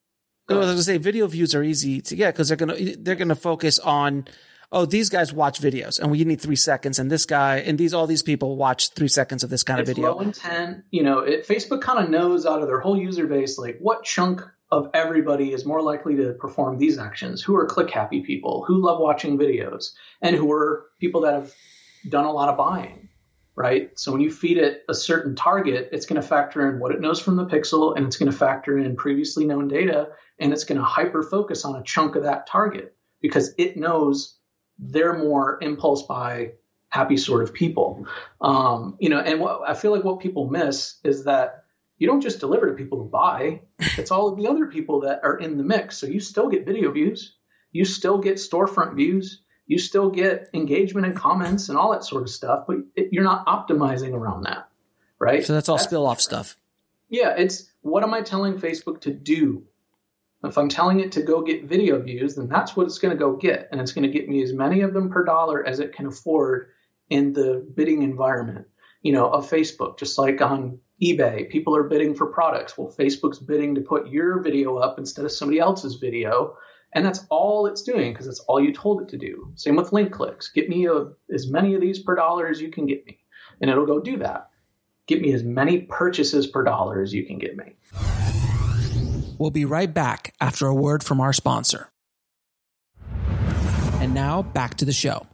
I was going to say video views are easy to get because they're going to they're going to focus on, oh, these guys watch videos and we need three seconds, and this guy and these all these people watch three seconds of this kind it's of video. Low intent, you know. It, Facebook kind of knows out of their whole user base like what chunk of everybody is more likely to perform these actions. Who are click happy people? Who love watching videos? And who are people that have done a lot of buying, right? So when you feed it a certain target, it's going to factor in what it knows from the pixel, and it's going to factor in previously known data. And it's going to hyper focus on a chunk of that target because it knows they're more impulse buy happy sort of people. Um, you know, and what I feel like what people miss is that you don't just deliver to people who buy. It's all of the other people that are in the mix. So you still get video views. You still get storefront views. You still get engagement and comments and all that sort of stuff, but it, you're not optimizing around that, right? So that's all that's spill off stuff. Yeah. It's what am I telling Facebook to do? If I'm telling it to go get video views, then that's what it's going to go get. And it's going to get me as many of them per dollar as it can afford in the bidding environment, you know, of Facebook. Just like on eBay, people are bidding for products. Well, Facebook's bidding to put your video up instead of somebody else's video. And that's all it's doing because that's all you told it to do. Same with link clicks. Get me a, as many of these per dollar as you can get me. And it'll go do that. get me as many purchases per dollar as you can get me. We'll be right back after a word from our sponsor. And now back to the show.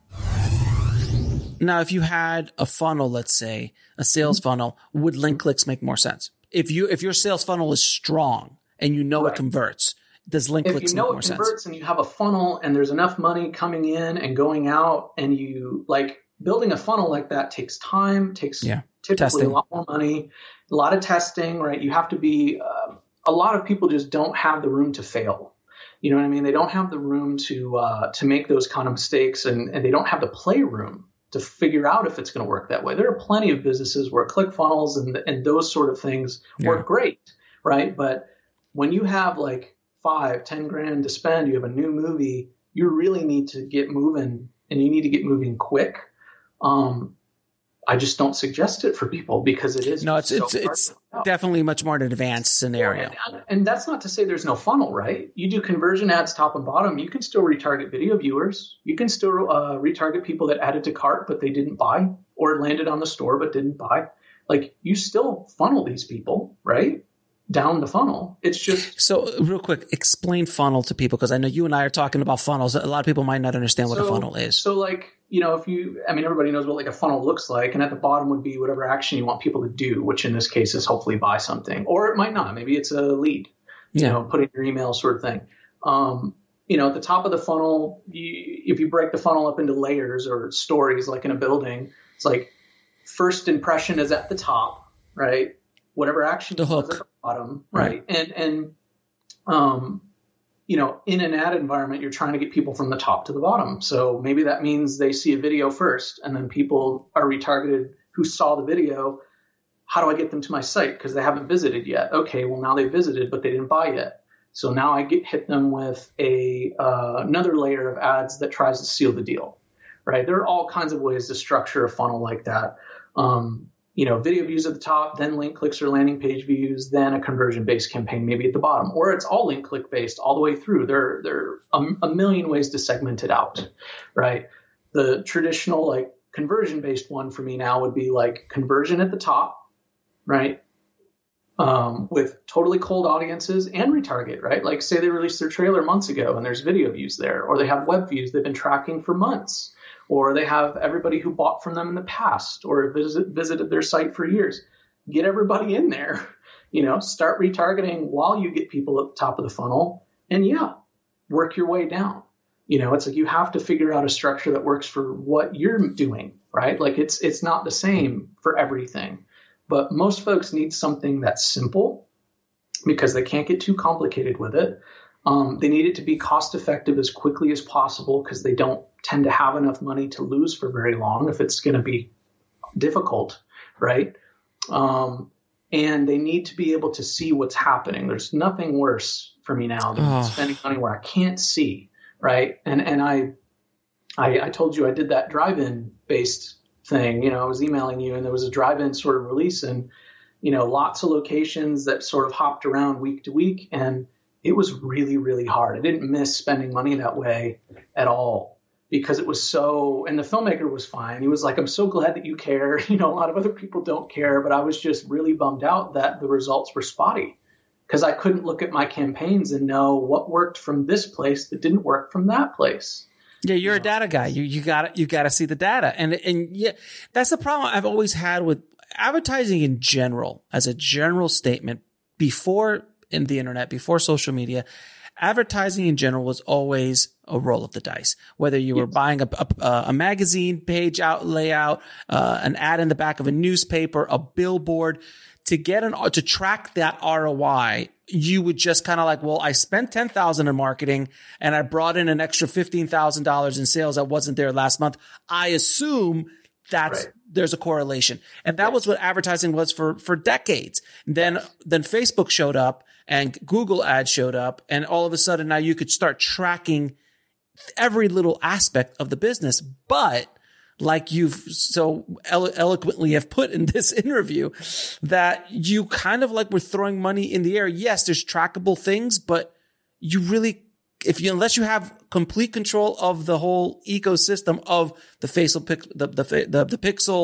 Now, if you had a funnel, let's say a sales funnel, would link clicks make more sense? If you if your sales funnel is strong and you know right. it converts, does link if clicks you know make more it sense? Converts and you have a funnel and there's enough money coming in and going out, and you like building a funnel like that takes time, takes yeah. typically testing. a lot more money, a lot of testing, right? You have to be. Uh, a lot of people just don't have the room to fail. You know what I mean? They don't have the room to uh, to make those kind of mistakes, and, and they don't have the playroom to figure out if it's going to work that way. There are plenty of businesses where ClickFunnels and and those sort of things yeah. work great, right? But when you have like five, ten grand to spend, you have a new movie, you really need to get moving, and you need to get moving quick. Um, I just don't suggest it for people because it is no, it's so it's it's definitely much more an advanced scenario. Yeah, and, and that's not to say there's no funnel, right? You do conversion ads top and bottom. You can still retarget video viewers. You can still uh, retarget people that added to cart but they didn't buy, or landed on the store but didn't buy. Like, you still funnel these people, right? Down the funnel. It's just so real quick. Explain funnel to people, because I know you and I are talking about funnels. A lot of people might not understand what so, a funnel is. So, like, you know, if you, I mean, everybody knows what like a funnel looks like, and at the bottom would be whatever action you want people to do, which in this case is hopefully buy something, or it might not. Maybe it's a lead, you yeah. know, put in your email sort of thing. Um, you know, at the top of the funnel, you, if you break the funnel up into layers or stories, like in a building, it's like first impression is at the top, right? Whatever action the hook is at the bottom, right? right? And and um, you know, in an ad environment, you're trying to get people from the top to the bottom. So maybe that means they see a video first, and then people are retargeted who saw the video. How do I get them to my site? Because they haven't visited yet. Okay, well, now they visited, but they didn't buy yet. So now I get hit them with a uh, another layer of ads that tries to seal the deal, right? There are all kinds of ways to structure a funnel like that. Um, you know, video views at the top, then link clicks or landing page views, then a conversion-based campaign maybe at the bottom, or it's all link click based all the way through. There, there are a, a million ways to segment it out, right? The traditional like conversion-based one for me now would be like conversion at the top, right? Um, with totally cold audiences and retarget, right? Like say they released their trailer months ago and there's video views there, or they have web views they've been tracking for months. Or they have everybody who bought from them in the past or visit, visited their site for years. Get everybody in there, you know, start retargeting while you get people at the top of the funnel. And yeah, work your way down. You know, it's like you have to figure out a structure that works for what you're doing, right? Like it's it's not the same for everything. But most folks need something that's simple because they can't get too complicated with it. Um, they need it to be cost effective as quickly as possible because they don't tend to have enough money to lose for very long if it's going to be difficult, right? Um, and they need to be able to see what's happening. There's nothing worse for me now than oh. spending money where I can't see, right? And and I, I I told you I did that drive-in based thing. You know, I was emailing you and there was a drive-in sort of release and, you know, lots of locations that sort of hopped around week to week, and it was really, really hard. I didn't miss spending money that way at all because it was so, and the filmmaker was fine. He was like, I'm so glad that you care. You know, a lot of other people don't care, but I was just really bummed out that the results were spotty because I couldn't look at my campaigns and know what worked from this place that didn't work from that place. Yeah, you're you know? a data guy. You you got you got to see the data, and and yeah, that's the problem I've always had with advertising in general. As a general statement, before in the internet, before social media, advertising in general was always a roll of the dice. Whether you were yes. buying a, a, a magazine page out layout, uh, an ad in the back of a newspaper, a billboard, to get an to track that R O I, you would just kind of like, well, I spent ten thousand dollars in marketing and I brought in an extra fifteen thousand dollars in sales that wasn't there last month. I assume that's right. There's a correlation. And that yes. was what advertising was for, for decades. Then, yes. then Facebook showed up and Google ads showed up, and all of a sudden now you could start tracking every little aspect of the business. But like you've so elo- eloquently have put in this interview, that you kind of like were throwing money in the air. Yes, there's trackable things, but you really, if you, unless you have complete control of the whole ecosystem of the facial pic, the, the, the, the pixel,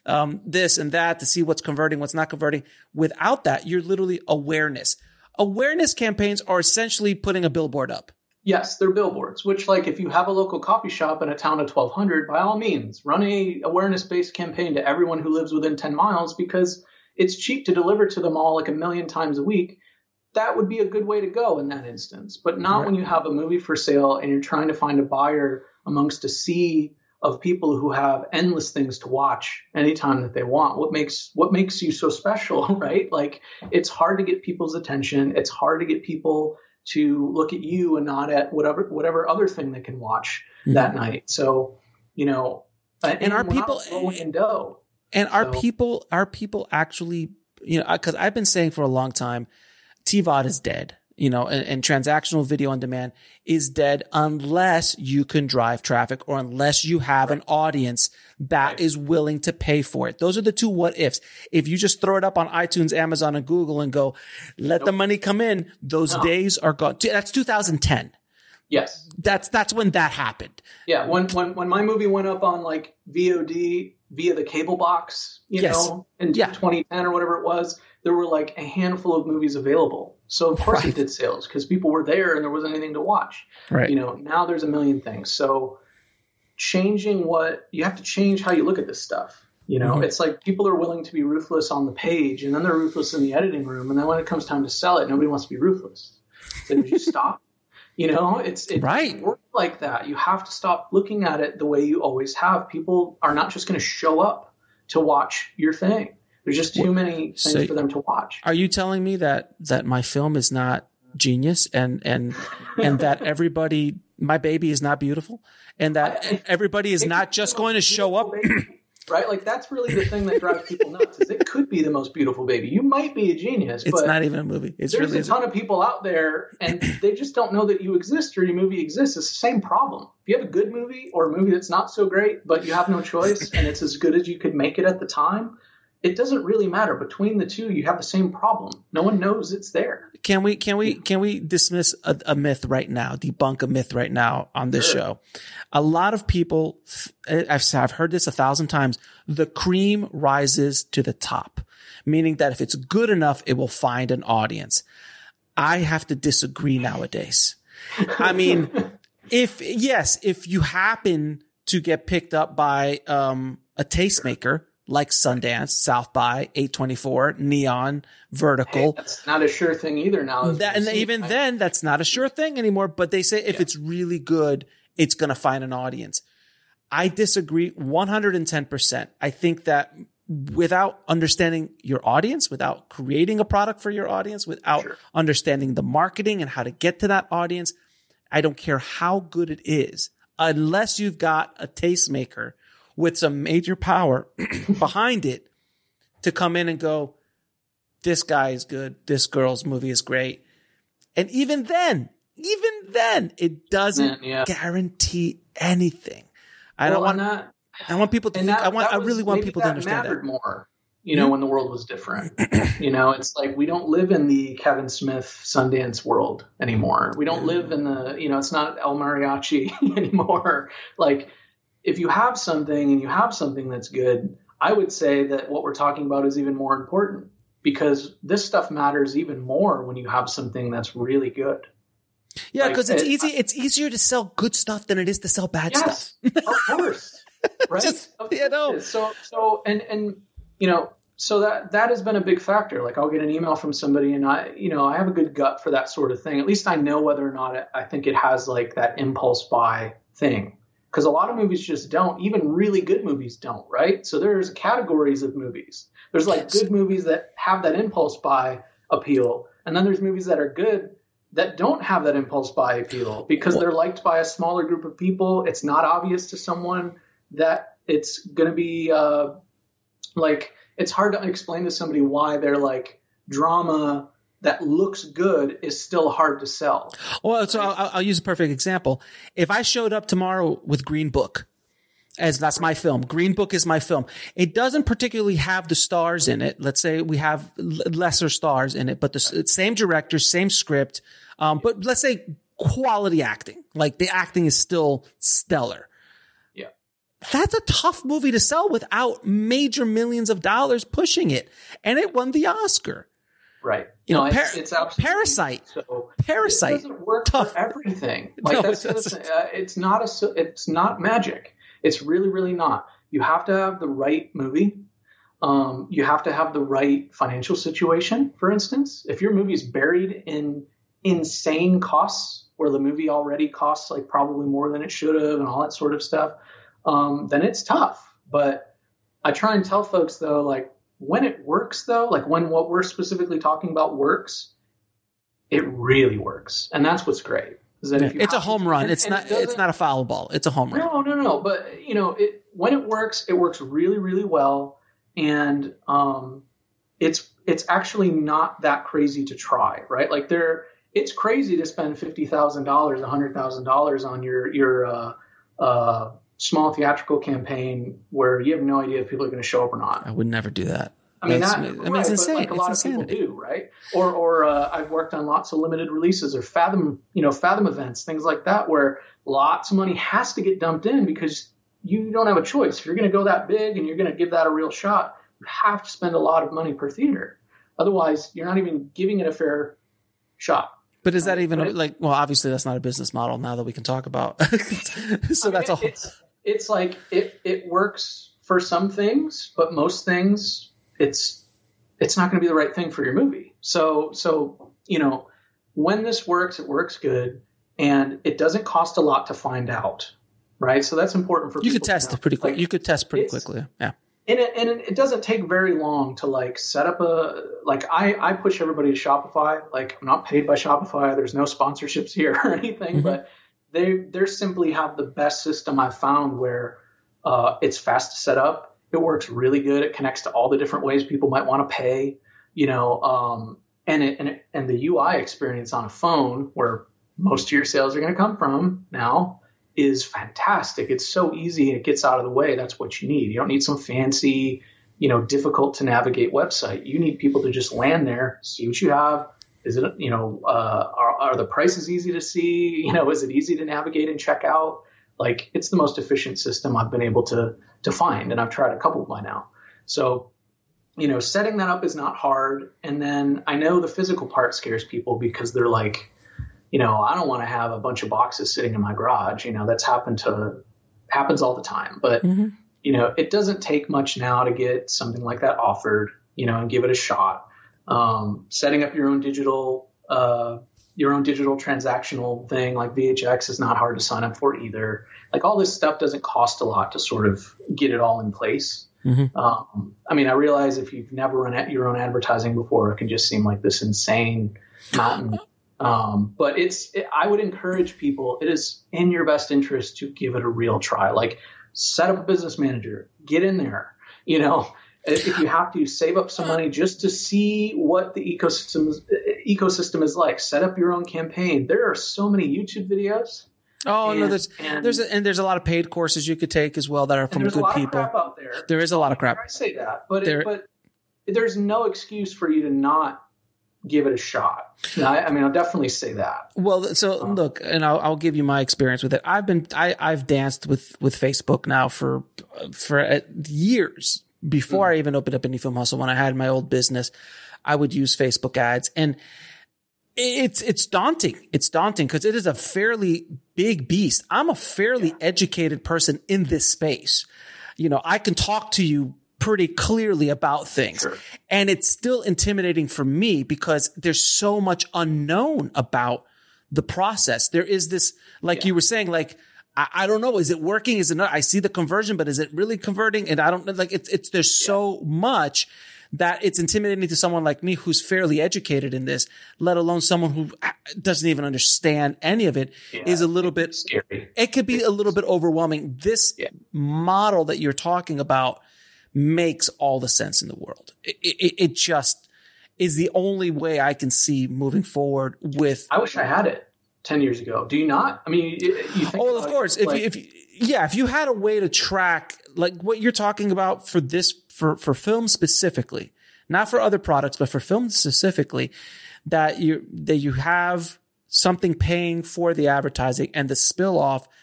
um, this and that to see what's converting, what's not converting. Without that, you're literally awareness. Awareness campaigns are essentially putting a billboard up. Yes, they're billboards, which, like, if you have a local coffee shop in a town of twelve hundred, by all means, run a awareness-based campaign to everyone who lives within ten miles, because it's cheap to deliver to them all like a million times a week. That would be a good way to go in that instance, but not right. when you have a movie for sale and you're trying to find a buyer amongst a sea of people who have endless things to watch anytime that they want. What makes what makes you so special, right? Like, it's hard to get people's attention. It's hard to get people to look at you and not at whatever whatever other thing they can watch mm-hmm. that night. So, you know, and, and our people and dough. And so. our people, our people actually, you know, because I've been saying for a long time, T V O D is dead. You know, and, and transactional video on demand is dead unless you can drive traffic or unless you have right. an audience that right. is willing to pay for it. Those are the two what ifs. If you just throw it up on iTunes, Amazon, and Google and go, let nope. the money come in, those no. days are gone. That's two thousand ten. Yes. That's that's when that happened. Yeah. When when when my movie went up on like V O D via the cable box, you yes. know, in yeah. twenty ten or whatever it was, there were like a handful of movies available. So of course right. it did sales because people were there and there wasn't anything to watch. Right. You know, now there's a million things. So changing what you have to change how you look at this stuff. You know, mm-hmm. it's like people are willing to be ruthless on the page and then they're ruthless in the editing room. And then when it comes time to sell it, nobody wants to be ruthless. So would you stop? You know, it's it right. doesn't work like that. You have to stop looking at it the way you always have. People are not just going to show up to watch your thing. There's just too many things so for them to watch. Are you telling me that that my film is not genius and and and that everybody, my baby is not beautiful, and that I, everybody is not just going to show up? Baby, right? Like, that's really the thing that drives people nuts. Is it could be the most beautiful baby. You might be a genius, it's but not even a movie. It's there's really a ton of people out there, and they just don't know that you exist or your movie exists. It's the same problem. If you have a good movie or a movie that's not so great, but you have no choice, and it's as good as you could make it at the time, it doesn't really matter. Between the two, you have the same problem. No one knows it's there. Can we can we can we dismiss a, a myth right now, debunk a myth right now on this sure. show? A lot of people, I've I've heard this a thousand times. The cream rises to the top, meaning that if it's good enough, it will find an audience. I have to disagree nowadays. I mean, if yes, if you happen to get picked up by um, a tastemaker. Like Sundance, South by, eight twenty-four, Neon, Vertical. Hey, that's not a sure thing either now. That, and even right? then, that's not a sure thing anymore. But they say if yeah. it's really good, it's going to find an audience. I disagree one hundred ten percent. I think that without understanding your audience, without creating a product for your audience, without sure. understanding the marketing and how to get to that audience, I don't care how good it is, unless you've got a tastemaker with some major power behind it to come in and go, this guy is good. This girl's movie is great. And even then, even then, it doesn't Man, yeah. guarantee anything. I well, don't want, that, I want people to think, that, I want, I was, really want people to understand that. More, you know, mm-hmm. when the world was different, you know, it's like, we don't live in the Kevin Smith Sundance world anymore. We don't live in the, you know, it's not El Mariachi anymore. Like, if you have something and you have something that's good, I would say that what we're talking about is even more important, because this stuff matters even more when you have something that's really good. Yeah, because like, it's it, easy. It's easier to sell good stuff than it is to sell bad yes, stuff. Of course, right? Just, of you know. course. So, so, and and you know, so that that has been a big factor. Like, I'll get an email from somebody, and I, you know, I have a good gut for that sort of thing. At least I know whether or not it, I think it has like that impulse buy thing. Because a lot of movies just don't. Even really good movies don't, right? So there's categories of movies. There's like good movies that have that impulse buy appeal. And then there's movies that are good that don't have that impulse buy appeal because they're liked by a smaller group of people. It's not obvious to someone that it's going to be uh, like, it's hard to explain to somebody why they're like drama that looks good is still hard to sell. Well, so I'll, I'll use a perfect example. If I showed up tomorrow with Green Book, as that's my film, Green Book is my film. It doesn't particularly have the stars in it. Let's say we have l- lesser stars in it, but the same director, same script. Um, but let's say quality acting, like the acting is still stellar. Yeah. That's a tough movie to sell without major millions of dollars pushing it. And it won the Oscar. Right. You no, know, par- it's, it's absolutely Parasite. So Parasite. It doesn't work tough. for everything. Like No, that's it the other thing. Uh, it's not a. It's not magic. It's really, really not. You have to have the right movie. Um, you have to have the right financial situation. For instance, if your movie is buried in insane costs, where the movie already costs like probably more than it should have, and all that sort of stuff, um, then it's tough. But I try and tell folks though, like, when it works, though, like when what we're specifically talking about works, it really works, and that's what's great. Is that Yeah, if you it's a have- home run. and- It's and not. it doesn't- It's not a foul ball. It's a home run. No, no, no. But you know, it when it works, it works really, really well, and um, it's it's actually not that crazy to try, right? Like there, it's crazy to spend fifty thousand dollars, a hundred thousand dollars on your your uh, uh, small theatrical campaign where you have no idea if people are going to show up or not. I would never do that. I mean, That's, that, I mean, right, it's insane. But like a lot it's of insanity. people do, right? Or, or uh, I've worked on lots of limited releases or Fathom, you know, Fathom events, things like that, where lots of money has to get dumped in because you don't have a choice. If you're going to go that big and you're going to give that a real shot, you have to spend a lot of money per theater. Otherwise, you're not even giving it a fair shot. But is that even But it- like? Well, obviously, that's not a business model now that we can talk about. so I mean, that's a whole. It's, it's like it it works for some things, but most things, it's it's not going to be the right thing for your movie. So so you know, when this works, it works good, and it doesn't cost a lot to find out, right? So that's important for You people could to test know. it pretty quick. Like, you could test pretty it's- quickly. Yeah. And it, and it doesn't take very long to like set up a, like I, I push everybody to Shopify. Like I'm not paid by Shopify. There's no sponsorships here or anything, Mhm. but they, they simply have the best system I've found where uh, it's fast to set up. It works really good. It connects to all the different ways people might want to pay, you know, um, and it, and it, and the U I experience on a phone where most of your sales are going to come from now is fantastic. It's so easy and it gets out of the way. That's what you need. You don't need some fancy, you know, difficult to navigate website. You need people to just land there, see what you have. Is it, you know, uh, are, are the prices easy to see? You know, is it easy to navigate and check out? Like it's the most efficient system I've been able to, to find. And I've tried a couple by now. So, you know, setting that up is not hard. And then I know the physical part scares people because they're like, you know, I don't want to have a bunch of boxes sitting in my garage. You know, that's happened to happens all the time. But, Mm-hmm. you know, it doesn't take much now to get something like that offered, you know, and give it a shot. Um, setting up your own digital, uh, your own digital transactional thing like V H X is not hard to sign up for either. Like all this stuff doesn't cost a lot to sort of get it all in place. Mm-hmm. Um, I mean, I realize if you've never run at your own advertising before, it can just seem like this insane mountain. Um, but it's, it, I would encourage people, it is in your best interest to give it a real try. Like set up a business manager, get in there, you know, if you have to save up some money just to see what the ecosystem is, ecosystem is like, set up your own campaign. There are so many YouTube videos. Oh and, no, there's and, there's a, and there's a lot of paid courses you could take as well that are from there's good a lot people. of crap out there. There is a lot of crap. I say that, but There- it, but there's no excuse for you to not give it a shot. No, I, I mean, I'll definitely say that. Well, so look, and I'll, I'll give you my experience with it. I've been, I, I've danced with, with Facebook now for, for uh, years before I even opened up Indie Film Hustle. When I had my old business, I would use Facebook ads, and it's, it's daunting. It's daunting because it is a fairly big beast. I'm a fairly educated person in this space. You know, I can talk to you pretty clearly about things. Sure. And it's still intimidating for me because there's so much unknown about the process. There is this, like Yeah. you were saying, like, I, I don't know, is it working? Is it not? I see the conversion, but is it really converting? And I don't know, like, it's, it's, there's so much that it's intimidating to someone like me who's fairly educated in this, let alone someone who doesn't even understand any of it, Yeah, is a little bit scary. It could be a little bit overwhelming. This Yeah. model that you're talking about makes all the sense in the world. It, it, it just is the only way I can see moving forward with. I wish I had it ten years ago. Do you not? I mean, you think Oh, of about, course. If like, you, if you, yeah, if you had a way to track like what you're talking about for this, for, for film specifically, not for other products, but for film specifically, that you, that you have something paying for the advertising and the spill off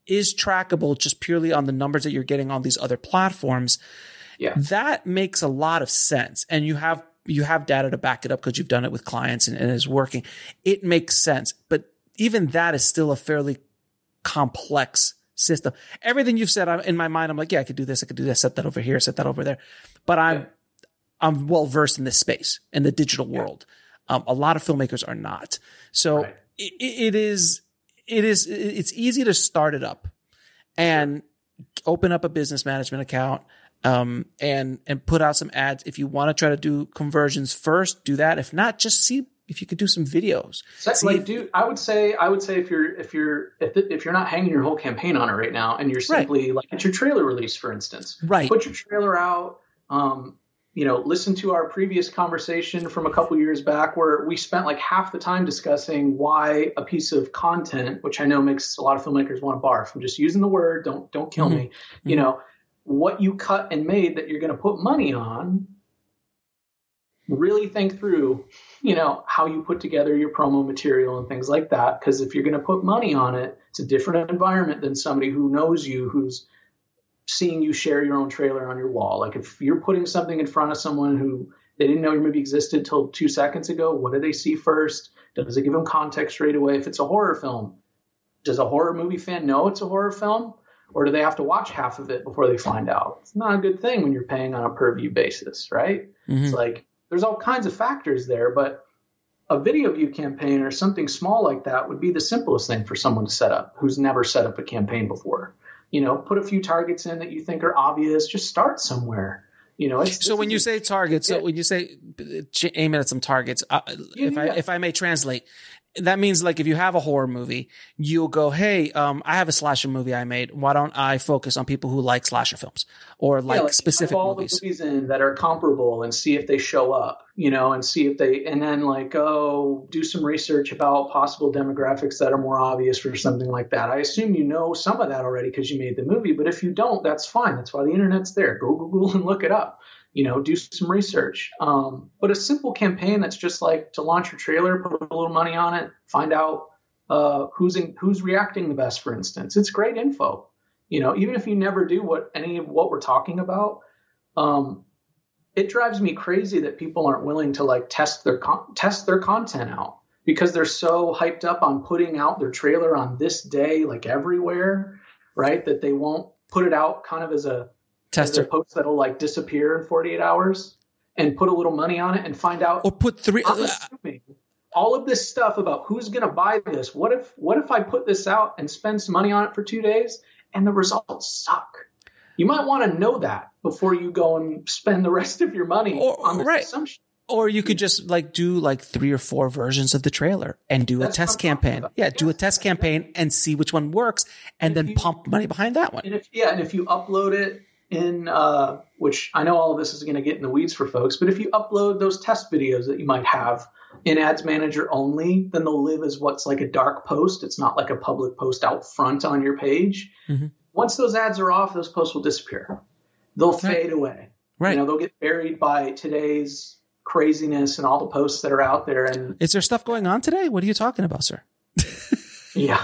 is trackable just purely on the numbers that you're getting on these other platforms, yeah. that makes a lot of sense. And you have you have data to back it up because you've done it with clients and, and it's working. It makes sense. But even that is still a fairly complex system. Everything you've said, I'm, in my mind, I'm like, yeah, I could do this. I could do this, set that over here, set that over there. But I'm, yeah. I'm well versed in this space, in the digital world. Yeah. Um, a lot of filmmakers are not. So right. it, it is, it is, it's easy to start it up and sure. open up a business management account. Um, and, and put out some ads. If you want to try to do conversions first, do that. If not, just see if you could do some videos. So, like, do I would say, I would say if you're, if you're, if, the, if you're not hanging your whole campaign on it right now and you're simply right. like it's your trailer release, for instance, right. put your trailer out, um, you know, listen to our previous conversation from a couple years back where we spent like half the time discussing why a piece of content, which I know makes a lot of filmmakers want to barf. I'm just using the word. Don't, don't kill mm-hmm. me, you mm-hmm. know, what you cut and made that you're going to put money on, really think through, you know, how you put together your promo material and things like that. Because if you're going to put money on it, it's a different environment than somebody who knows you, who's seeing you share your own trailer on your wall. Like if you're putting something in front of someone who they didn't know your movie existed till two seconds ago, what do they see first? Does it give them context right away? If it's a horror film, does a horror movie fan know it's a horror film? Or do they have to watch half of it before they find out? It's not a good thing when you're paying on a per view basis, right? Mm-hmm. It's like there's all kinds of factors there, but a video view campaign or something small like that would be the simplest thing for someone to set up who's never set up a campaign before. You know, put a few targets in that you think are obvious. Just start somewhere. You know, it's, so when you say targets, yeah. so when you say aim at some targets, uh, yeah, if yeah. I if I may translate. That means like if you have a horror movie, you'll go, hey, um, I have a slasher movie I made. Why don't I focus on people who like slasher films or like, yeah, like specific all movies? The movies in that are comparable and see if they show up, you know, and see if they, and then like, oh, do some research about possible demographics that are more obvious for something like that. I assume you know some of that already because you made the movie, but if you don't, that's fine. That's why the internet's there. Go Google and look it up. You know, do some research. Um, but a simple campaign that's just like to launch your trailer, put a little money on it, find out uh, who's in, who's reacting the best, for instance. It's great info. You know, even if you never do what any of what we're talking about, um, it drives me crazy that people aren't willing to like test their con- test their content out because they're so hyped up on putting out their trailer on this day, like everywhere, right? That they won't put it out kind of as a tester post that'll like disappear in forty-eight hours and put a little money on it and find out or put three I'm assuming all of this stuff about who's going to buy this. What if, what if I put this out and spend some money on it for two days and the results suck? You might want to know that before you go and spend the rest of your money or, on this right. assumption. Or you could just like do like three or four versions of the trailer and do That's a test campaign. Yeah, yes. do a test campaign and see which one works and, and then you, pump money behind that one. And if, yeah, and if you upload it in uh, which I know all of this is going to get in the weeds for folks, but if you upload those test videos that you might have in Ads Manager only, then they'll live as what's like a dark post. It's not like a public post out front on your page. Mm-hmm. Once those ads are off, those posts will disappear. They'll right. fade away. Right. You know, they'll get buried by today's craziness and all the posts that are out there. And is there stuff going on today? What are you talking about, sir? yeah.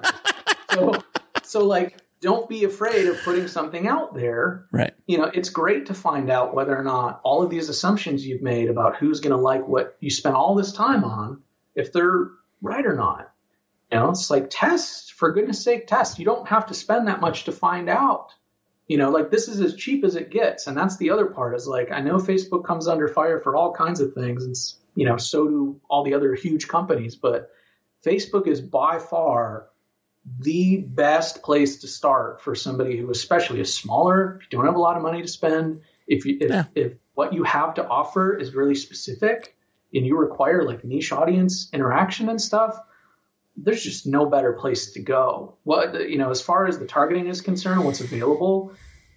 so, so like, don't be afraid of putting something out there. Right. You know, it's great to find out whether or not all of these assumptions you've made about who's going to like what you spent all this time on, if they're right or not. You know, it's like test, for goodness sake, test. You don't have to spend that much to find out. You know, like this is as cheap as it gets. And that's the other part is like, I know Facebook comes under fire for all kinds of things. And, you know, so do all the other huge companies. But Facebook is by far the best place to start for somebody who especially is smaller, if you don't have a lot of money to spend, if you if, yeah. if what you have to offer is really specific and you require like niche audience interaction and stuff, there's just no better place to go. What, you know, as far as the targeting is concerned, what's available,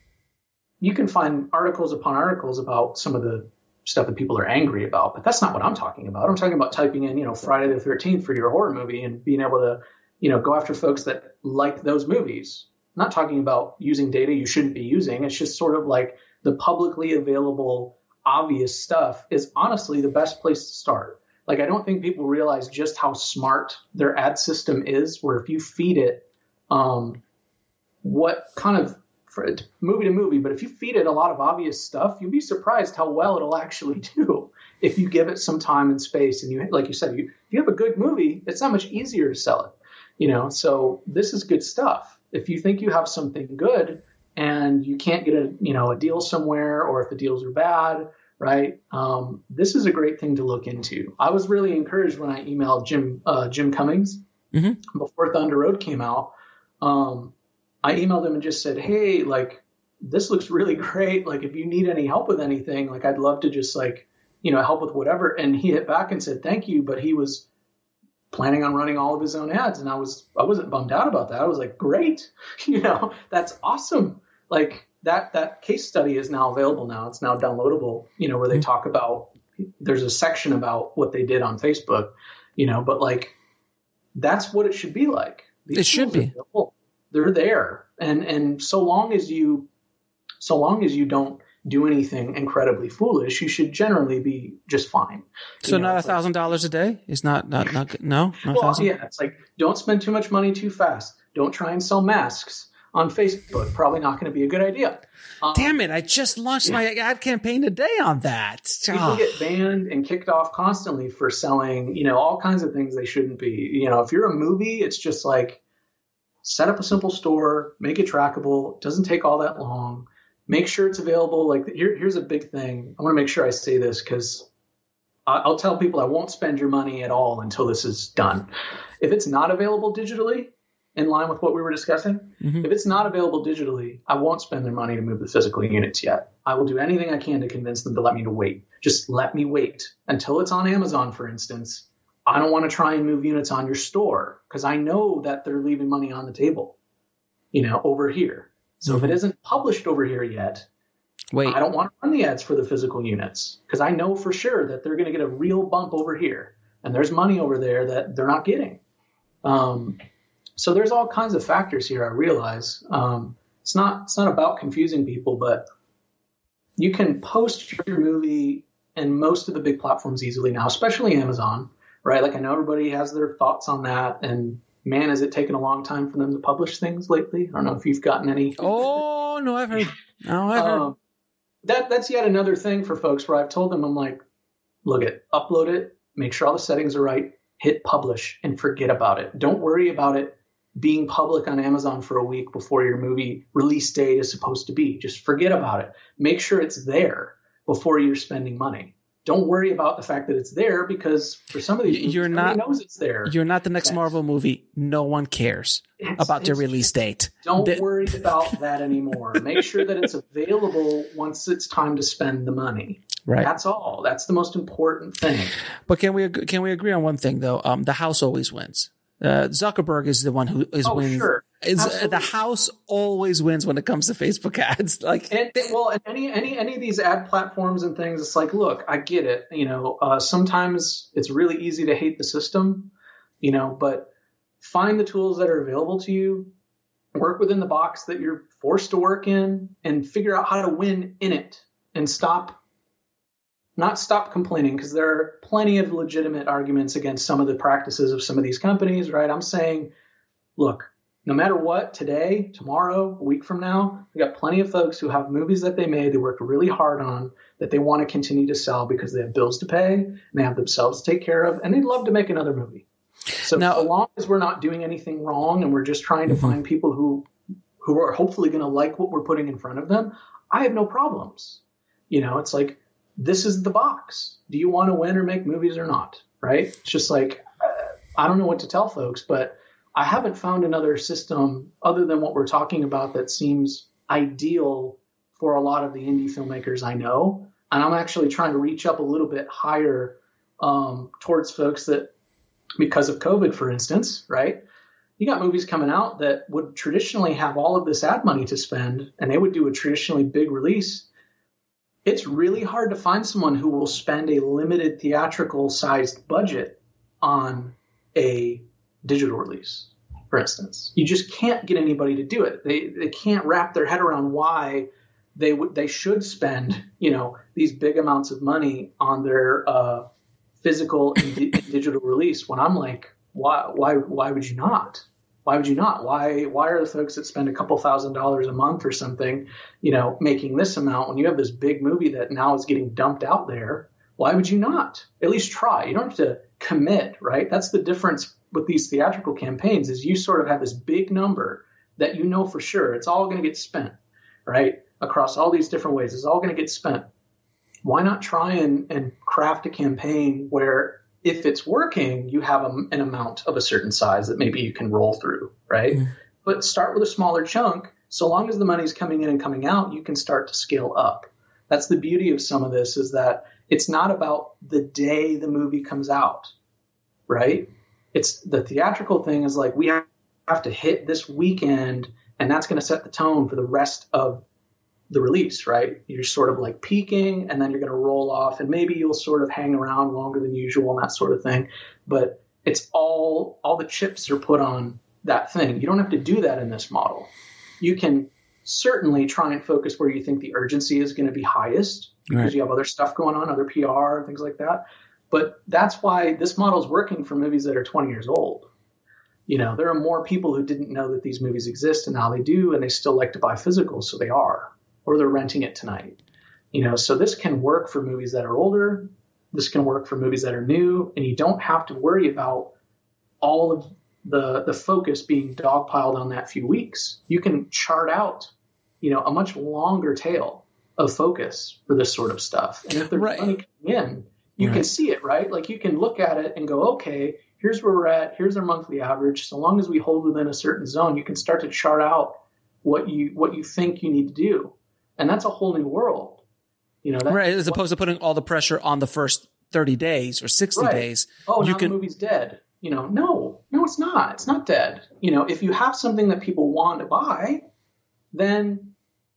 you can find articles upon articles about some of the stuff that people are angry about, but that's not what I'm talking about. I'm talking about typing in, you know, Friday the thirteenth for your horror movie and being able to, you know, go after folks that like those movies. I'm not talking about using data you shouldn't be using. It's just sort of like the publicly available, obvious stuff is honestly the best place to start. Like, I don't think people realize just how smart their ad system is, where if you feed it, um, what kind of for movie to movie, but if you feed it a lot of obvious stuff, you'd be surprised how well it'll actually do if you give it some time and space. And you, like you said, you, if you have a good movie, it's that much easier to sell it, you know? So this is good stuff. If you think you have something good and you can't get a, you know, a deal somewhere, or if the deals are bad, right? Um, this is a great thing to look into. I was really encouraged when I emailed Jim, uh, Jim Cummings mm-hmm. before Thunder Road came out. Um, I emailed him and just said, hey, like, this looks really great. Like, if you need any help with anything, like, I'd love to just, like, you know, help with whatever. And he hit back and said, thank you. But he was planning on running all of his own ads. And I was, I wasn't bummed out about that. I was like, great. You know, that's awesome. Like, that, that case study is now available now. It's now downloadable, you know, where they talk about, there's a section about what they did on Facebook, you know, but like, that's what it should be like. These it should be. Available. They're there. And, and so long as you, so long as you don't do anything incredibly foolish, you should generally be just fine. So you know, not a thousand dollars a day is not, not, not, no, not well, thousand. Yeah. It's like, don't spend too much money too fast. Don't try and sell masks on Facebook. Probably not going to be a good idea. Um, Damn it. I just launched yeah. my ad campaign today on that. People oh. get banned and kicked off constantly for selling, you know, all kinds of things they shouldn't be. You know, if you're a movie, it's just like, set up a simple store, make it trackable. It doesn't take all that long. Make sure it's available. Like here, here's a big thing. I want to make sure I say this because I'll tell people I won't spend your money at all until this is done. If it's not available digitally, in line with what we were discussing, mm-hmm. if it's not available digitally, I won't spend their money to move the physical units yet. I will do anything I can to convince them to let me to wait. Just let me wait until it's on Amazon, for instance. I don't want to try and move units on your store because I know that they're leaving money on the table, you know, over here. So mm-hmm. if it isn't published over here yet, wait. I don't want to run the ads for the physical units because I know for sure that they're going to get a real bump over here. And there's money over there that they're not getting. Um, so there's all kinds of factors here, I realize. Um, it's not it's not about confusing people, but you can post your movie in most of the big platforms easily now, especially Amazon. Right. Like I know everybody has their thoughts on that. And man, has it taken a long time for them to publish things lately? I don't know if you've gotten any. Oh, no, I've heard. No, I've heard. Um, that, that's yet another thing for folks where I've told them, I'm like, look it, upload it, make sure all the settings are right, hit publish and forget about it. Don't worry about it being public on Amazon for a week before your movie release date is supposed to be. Just forget about it. Make sure it's there before you're spending money. Don't worry about the fact that it's there because for some of these movies, you're not knows it's there. You're not the next that's, Marvel movie. No one cares it's, about it's, their release date. Don't the, worry about that anymore. Make sure that it's available once it's time to spend the money. Right. That's all. That's the most important thing. But can we can we agree on one thing though? Um, the house always wins. Uh, Zuckerberg is the one who is oh, wins. Sure. Is uh, the house always wins when it comes to Facebook ads? Like, and, well, and any any any of these ad platforms and things, it's like, look, I get it. You know, uh, sometimes it's really easy to hate the system, you know, but find the tools that are available to you, work within the box that you're forced to work in, and figure out how to win in it, and stop. Not stop complaining, because there are plenty of legitimate arguments against some of the practices of some of these companies, right? I'm saying, look, no matter what, today, tomorrow, a week from now, we got plenty of folks who have movies that they made, they worked really hard on, that they want to continue to sell because they have bills to pay, and they have themselves to take care of, and they'd love to make another movie. So now, so long as we're not doing anything wrong and we're just trying to mm-hmm. find people who who are hopefully going to like what we're putting in front of them, I have no problems. You know, it's like, this is the box. Do you want to win or make movies or not? Right? It's just like, uh, I don't know what to tell folks, but I haven't found another system other than what we're talking about that seems ideal for a lot of the indie filmmakers I know. And I'm actually trying to reach up a little bit higher um, towards folks that, because of COVID, for instance, right? You got movies coming out that would traditionally have all of this ad money to spend, and they would do a traditionally big release. It's really hard to find someone who will spend a limited theatrical sized budget on a digital release, for instance. You just can't get anybody to do it. They they can't wrap their head around why they would they should spend, you know, these big amounts of money on their uh, physical and, di- and digital release. When I'm like, why why why would you not? Why would you not? Why why are the folks that spend a couple thousand dollars a month or something, you know, making this amount when you have this big movie that now is getting dumped out there? Why would you not? At least try. You don't have to commit, right? That's the difference with these theatrical campaigns is you sort of have this big number that you know for sure it's all going to get spent, right? Across all these different ways. It's all going to get spent. Why not try and, and craft a campaign where if it's working, you have a, an amount of a certain size that maybe you can roll through, right? Mm. But start with a smaller chunk. So long as the money's coming in and coming out, you can start to scale up. That's the beauty of some of this is that it's not about the day the movie comes out, right? It's the theatrical thing is like we have to hit this weekend and that's going to set the tone for the rest of the release, right? You're sort of like peaking and then you're going to roll off and maybe you'll sort of hang around longer than usual and that sort of thing. But it's all, all the chips are put on that thing. You don't have to do that in this model. You can certainly try and focus where you think the urgency is going to be highest because right. you have other stuff going on, other P R and things like that. But that's why this model is working for movies that are twenty years old. You know, there are more people who didn't know that these movies exist and now they do, and they still like to buy physicals. So they are. Or they're renting it tonight. You know, so this can work for movies that are older. This can work for movies that are new. And you don't have to worry about all of the, the focus being dogpiled on that few weeks. You can chart out, you know, a much longer tail of focus for this sort of stuff. And if there's right. money coming in, you right. can see it, right? Like you can look at it and go, okay, here's where we're at. Here's our monthly average. So long as we hold within a certain zone, you can start to chart out what you what you think you need to do. And that's a whole new world, you know. That's right, as opposed to putting all the pressure on the first thirty days or sixty right. days. Oh, you now can... the movie's dead. You know, no, no, it's not. It's not dead. You know, if you have something that people want to buy, then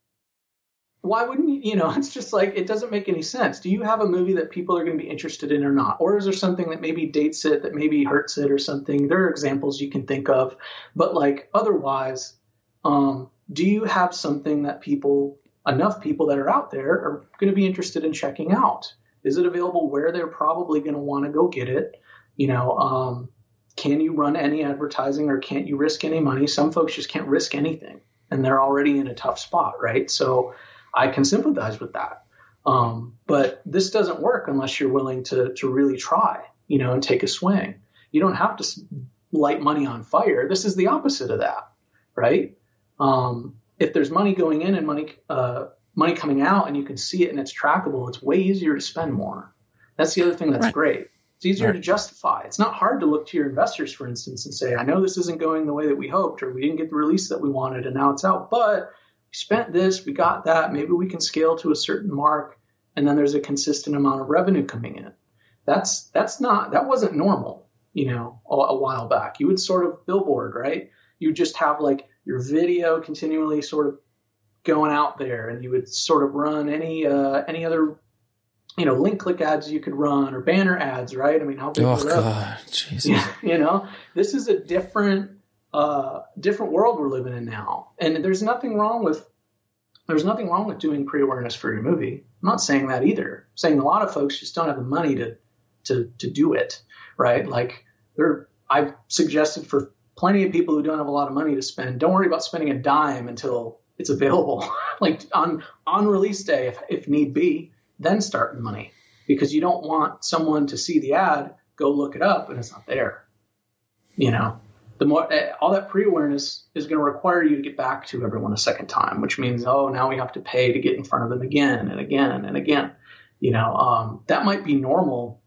why wouldn't you? You know, it's just like it doesn't make any sense. Do you have a movie that people are going to be interested in or not? Or is there something that maybe dates it, that maybe hurts it or something? There are examples you can think of. But like otherwise, um, do you have something that people... enough people that are out there are going to be interested in checking out? Is it available where they're probably going to want to go get it? You know, um, can you run any advertising or can't you risk any money? Some folks just can't risk anything and they're already in a tough spot, right? So I can sympathize with that. Um, but this doesn't work unless you're willing to, to really try, you know, and take a swing. You don't have to light money on fire. This is the opposite of that, right? Um, If there's money going in and money uh, money coming out and you can see it and it's trackable, it's way easier to spend more. That's the other thing that's right. great. It's easier right. to justify. It's not hard to look to your investors, for instance, and say, I know this isn't going the way that we hoped, or we didn't get the release that we wanted and now it's out, but we spent this, we got that, maybe we can scale to a certain mark and then there's a consistent amount of revenue coming in. That's that's not, that wasn't normal, you know, a, a while back. You would sort of billboard, right? You would just have like your video continually sort of going out there, and you would sort of run any uh, any other, you know, link click ads you could run or banner ads, right? I mean, how big oh, is that? God, Jesus. Yeah, you know, this is a different uh, different world we're living in now, and there's nothing wrong with there's nothing wrong with doing pre-awareness for your movie. I'm not saying that either. I'm saying a lot of folks just don't have the money to to to do it, right? Like there, I've suggested for plenty of people who don't have a lot of money to spend, don't worry about spending a dime until it's available. Like on, on release day, if, if need be, then start the money, because you don't want someone to see the ad, go look it up, and it's not there. You know, the more, all that pre-awareness is going to require you to get back to everyone a second time, which means, oh, now we have to pay to get in front of them again and again and again. You know, um, that might be normal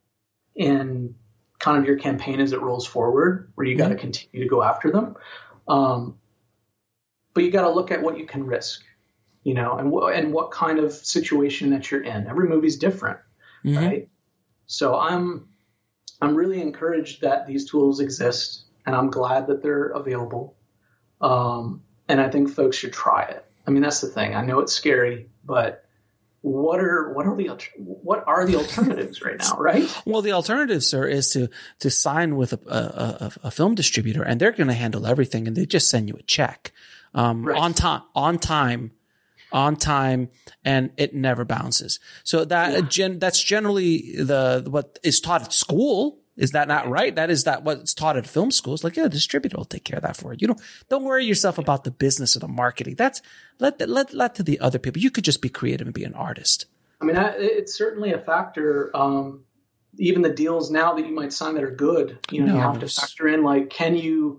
in kind of your campaign as it rolls forward, where you got to continue to go after them. Um, but you got to look at what you can risk, you know, and what, and what kind of situation that you're in. Every movie's different, mm-hmm. right? So I'm, I'm really encouraged that these tools exist, and I'm glad that they're available. Um, and I think folks should try it. I mean, that's the thing. I know it's scary, but What are what are the what are the alternatives right now, right? Well, the alternative, sir, is to to sign with a a, a film distributor, and they're going to handle everything, and they just send you a check um, right. on time, on time, on time, and it never bounces. So that yeah. gen, that's generally the what is taught at school, Is that not right? That is that what's taught at film schools. Like, yeah, the distributor will take care of that for you. You don't, don't worry yourself about the business or the marketing. That's let, let, let to the other people. You could just be creative and be an artist. I mean, it's certainly a factor. Um, even the deals now that you might sign that are good, you know, no, you have to factor in, like, can you,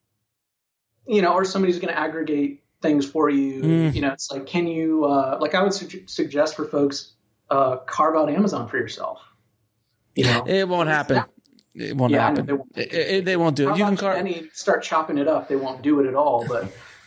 you know, or somebody's going to aggregate things for you. Mm. You know, it's like, can you, uh, like I would su- suggest for folks, uh, carve out Amazon for yourself. You know, it won't happen. It won't yeah, happen. They won't, it, it, they won't do it. You can car- any start chopping it up. They won't do it at all. But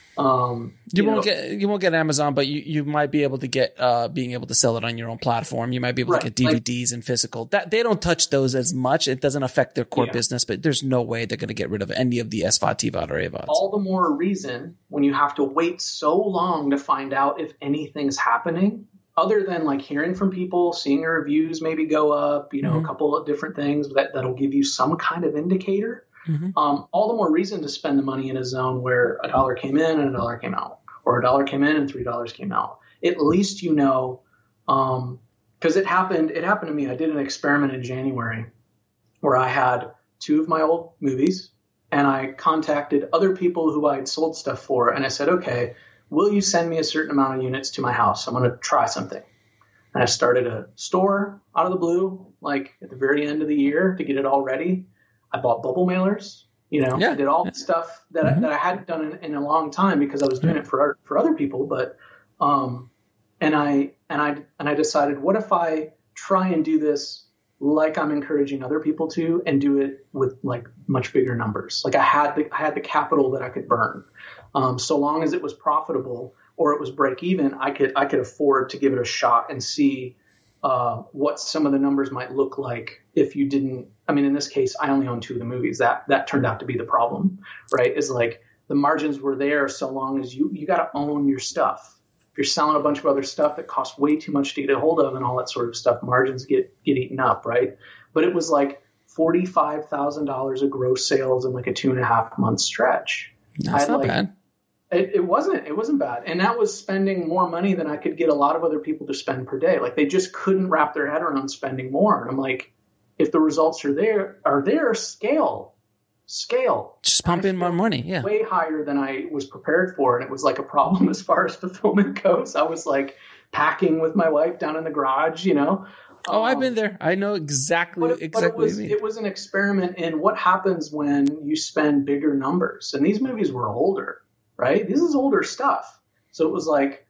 um, you, you won't know, get you won't get Amazon, but you, you might be able to get uh, being able to sell it on your own platform. You might be able right. to get D V Ds like, and physical. That they don't touch those as much. It doesn't affect their core yeah. business. But there's no way they're going to get rid of any of the S V O D, T V O D, or A V O Ds. All the more reason when you have to wait so long to find out if anything's happening. Other than like hearing from people, seeing your reviews maybe go up, you know, mm-hmm. a couple of different things that, that'll give you some kind of indicator, mm-hmm. um, all the more reason to spend the money in a zone where a dollar came in and a dollar came out, or a dollar came in and three dollars came out. At least you know, um, because it happened, it happened to me. I did an experiment in January where I had two of my old movies and I contacted other people who I had sold stuff for. And I said, okay, will you send me a certain amount of units to my house? I'm going to try something. And I started a store out of the blue, like at the very end of the year to get it all ready. I bought bubble mailers, you know, yeah. I did all the stuff that, mm-hmm. I, that I hadn't done in, in a long time because I was doing it for, for other people. But, um, and I, and I, and I decided, what if I try and do this like I'm encouraging other people to, and do it with like much bigger numbers? Like I had the, I had the capital that I could burn. Um, so long as it was profitable or it was break even, I could I could afford to give it a shot and see uh, what some of the numbers might look like if you didn't. I mean, in this case, I only own two of the movies. That that turned out to be the problem, right? Is like the margins were there so long as you you got to own your stuff. If you're selling a bunch of other stuff that costs way too much to get a hold of and all that sort of stuff, margins get get eaten up, right? But it was like forty-five thousand dollars of gross sales in like a two and a half month stretch. That's not like, bad. It, it wasn't. It wasn't bad. And that was spending more money than I could get a lot of other people to spend per day. Like they just couldn't wrap their head around spending more. And I'm like, if the results are there, are there, scale, scale. Just pump in more money. Yeah. Way higher than I was prepared for. And it was like a problem as far as fulfillment goes. I was like packing with my wife down in the garage, you know. Oh, um, I've been there. I know exactly, but, exactly but it was, what you mean. It was an experiment in what happens when you spend bigger numbers. And these movies were older. Right? This is older stuff. So it was like,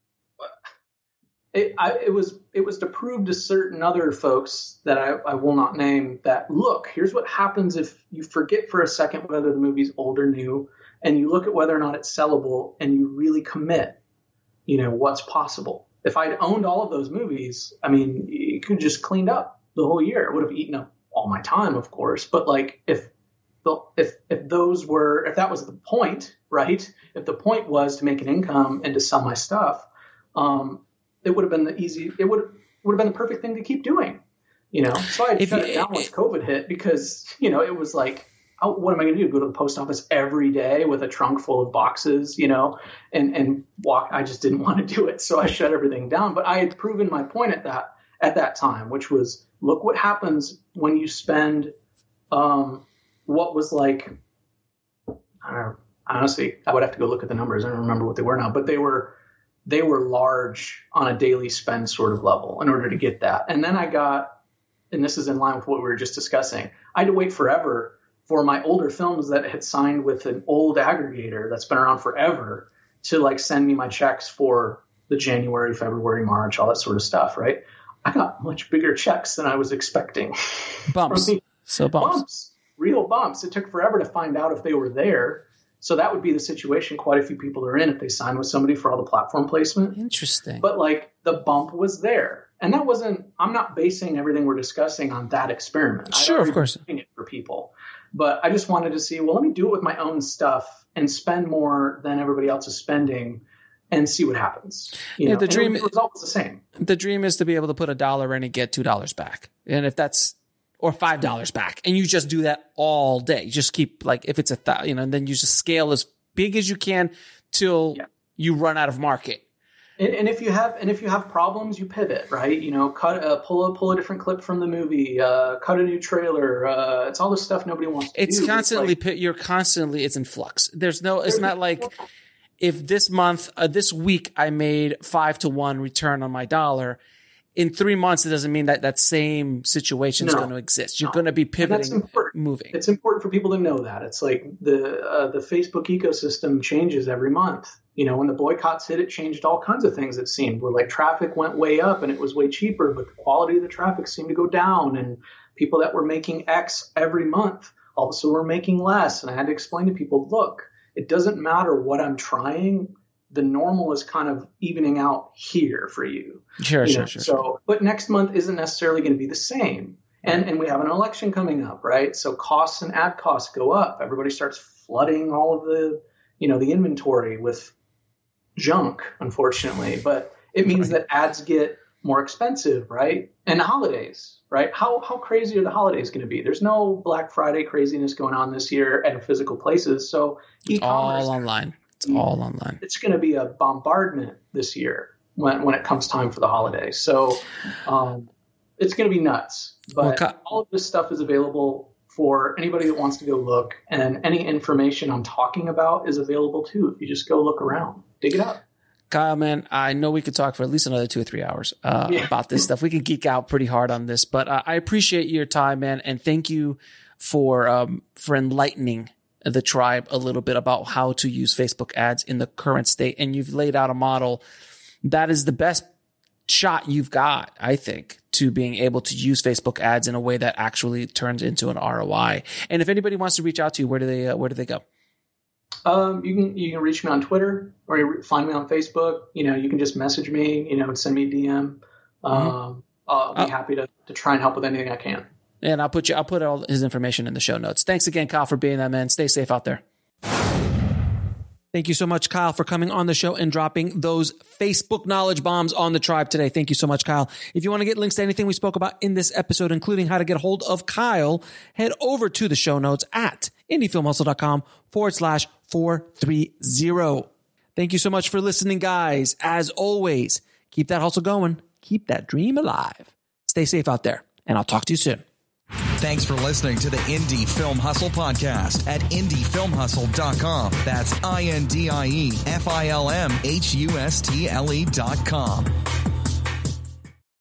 it, I, it was it was to prove to certain other folks that I, I will not name that, look, here's what happens if you forget for a second whether the movie's old or new, and you look at whether or not it's sellable, and you really commit, you know, what's possible. If I'd owned all of those movies, I mean, you could just cleaned up the whole year. It would have eaten up all my time, of course. But like if if if those were, if that was the point, right? If the point was to make an income and to sell my stuff, um, it would have been the easy, it would would have been the perfect thing to keep doing, you know? So I shut it down once COVID hit because, you know, it was like, oh, what am I going to do? Go to the post office every day with a trunk full of boxes, you know, and, and walk. I just didn't want to do it. So I shut everything down. But I had proven my point at that, at that time, which was, look what happens when you spend, um, what was like, I don't know, honestly, I would have to go look at the numbers. I don't remember what they were now, but they were, they were large on a daily spend sort of level in order to get that. And then I got, and this is in line with what we were just discussing, I had to wait forever for my older films that had signed with an old aggregator that's been around forever to like send me my checks for the January, February, March, all that sort of stuff, right? I got much bigger checks than I was expecting. Bumps. So bumps. Bumps. Real bumps. It took forever to find out if they were there. So that would be the situation quite a few people are in if they sign with somebody for all the platform placement. Interesting. But like the bump was there. And that wasn't, I'm not basing everything we're discussing on that experiment. Sure, of course. I'm doing it for people. But I just wanted to see, well, let me do it with my own stuff and spend more than everybody else is spending and see what happens. You yeah, know? the dream, the result was the same. The dream is to be able to put a dollar in and get two dollars back. And if that's, or five dollars back. And you just do that all day. You just keep like, if it's a, th- you know, and then you just scale as big as you can till yeah. you run out of market. And, and if you have and if you have problems, you pivot, right? You know, cut uh, pull a pull a different clip from the movie, uh, cut a new trailer. Uh, it's all this stuff nobody wants to it's do. Constantly, it's like, you're constantly, it's in flux. There's no, it's not like if this month, uh, this week, I made five to one return on my dollar. In three months, it doesn't mean that that same situation is no, going to exist. You're no. going to be pivoting, moving. It's important for people to know that. It's like the uh, the Facebook ecosystem changes every month. You know, when the boycotts hit, it changed all kinds of things, it seemed, where like traffic went way up and it was way cheaper, but the quality of the traffic seemed to go down. And people that were making X every month also were making less. And I had to explain to people, look, it doesn't matter what I'm trying. The normal is kind of evening out here for you. Sure, you sure, know? sure. So, but next month isn't necessarily going to be the same. And and we have an election coming up, right? So costs and ad costs go up. Everybody starts flooding all of the, you know, the inventory with junk, unfortunately. But it means that ads get more expensive, right? And the holidays, right? How how crazy are the holidays going to be? There's no Black Friday craziness going on this year at physical places. So e-commerce, all online. It's all online. It's going to be a bombardment this year when when it comes time for the holidays. So um, it's going to be nuts. But well, all of this stuff is available for anybody that wants to go look. And any information I'm talking about is available too. If you just go look around, dig it up. Kyle, man, I know we could talk for at least another two or three hours uh, yeah. about this stuff. We can geek out pretty hard on this, but uh, I appreciate your time, man. And thank you for um, for enlightening the tribe a little bit about how to use Facebook ads in the current state. And you've laid out a model that is the best shot you've got, I think, to being able to use Facebook ads in a way that actually turns into an R O I. And if anybody wants to reach out to you, where do they, uh, where do they go? Um, you can, you can reach me on Twitter or you find me on Facebook. You know, you can just message me, you know, and send me a D M. Um, mm-hmm. I'll be oh. happy to, to try and help with anything I can. And I'll put you, I'll put all his information in the show notes. Thanks again, Kyle, for being that, man. Stay safe out there. Thank you so much, Kyle, for coming on the show and dropping those Facebook knowledge bombs on the tribe today. Thank you so much, Kyle. If you want to get links to anything we spoke about in this episode, including how to get a hold of Kyle, head over to the show notes at indiefilmhustle.com forward slash 430. Thank you so much for listening, guys. As always, keep that hustle going. Keep that dream alive. Stay safe out there, and I'll talk to you soon. Thanks for listening to the Indie Film Hustle podcast at indie film hustle dot com. That's I N D I E F I L M H U S T L E dot com.